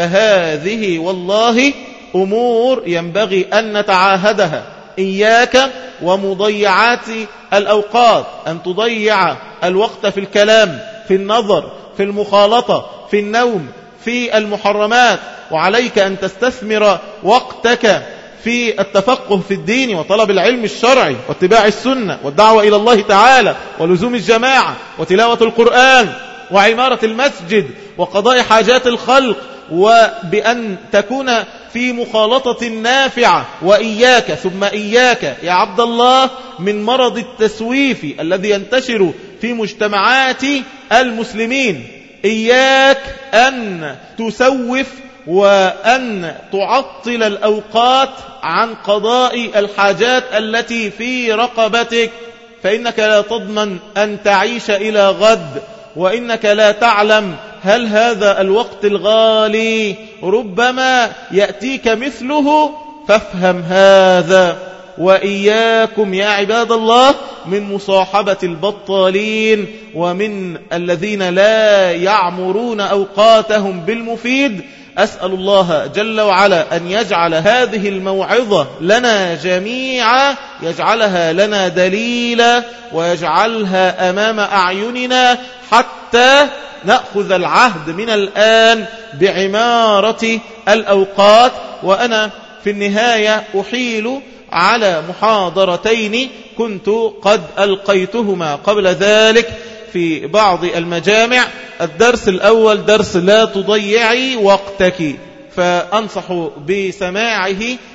فهذه والله أمور ينبغي أن نتعاهدها. إياك ومضيعات الأوقات، أن تضيع الوقت في الكلام، في النظر، في المخالطة، في النوم، في المحرمات. وعليك أن تستثمر وقتك في التفقه في الدين وطلب العلم الشرعي واتباع السنة والدعوة إلى الله تعالى ولزوم الجماعة وتلاوة القرآن وعمارة المسجد وقضاء حاجات الخلق، وبأن تكون في مخالطة نافعة. وإياك ثم إياك يا عبد الله من مرض التسويف الذي ينتشر في مجتمعات المسلمين. إياك أن تسوف وأن تعطل الأوقات عن قضاء الحاجات التي في رقبتك، فإنك لا تضمن أن تعيش إلى غد، وإنك لا تعلم هل هذا الوقت الغالي ربما يأتيك مثله. فافهم هذا. وإياكم يا عباد الله من مصاحبة البطالين ومن الذين لا يعمرون أوقاتهم بالمفيد. أسأل الله جل وعلا أن يجعل هذه الموعظة لنا جميعا، يجعلها لنا دليلا ويجعلها أمام أعيننا حتى نأخذ العهد من الآن بعمارة الأوقات. وأنا في النهاية أحيل على محاضرتين كنت قد ألقيتهما قبل ذلك في بعض المجامع. الدرس الأول درس لا تضيعي وقتك، فأنصح بسماعه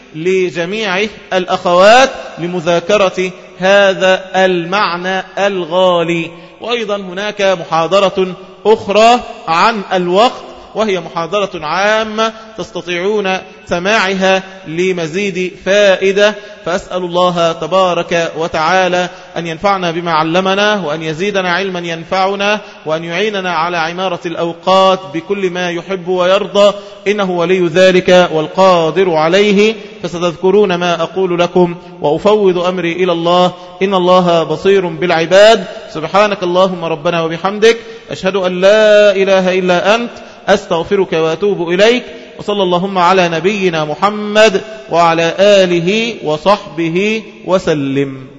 لجميع الأخوات لمذاكرة هذا المعنى الغالي. وأيضا هناك محاضرة أخرى عن الوقت، وهي محاضرة عامة تستطيعون سماعها لمزيد فائدة. فأسأل الله تبارك وتعالى أن ينفعنا بما علمنا، وأن يزيدنا علما ينفعنا، وأن يعيننا على عمارة الأوقات بكل ما يحب ويرضى، إنه ولي ذلك والقادر عليه. فستذكرون ما أقول لكم وأفوض أمري إلى الله، إن الله بصير بالعباد. سبحانك اللهم ربنا وبحمدك، أشهد أن لا إله إلا أنت، أستغفرك وأتوب إليك. وصلى اللهم على نبينا محمد وعلى آله وصحبه وسلم.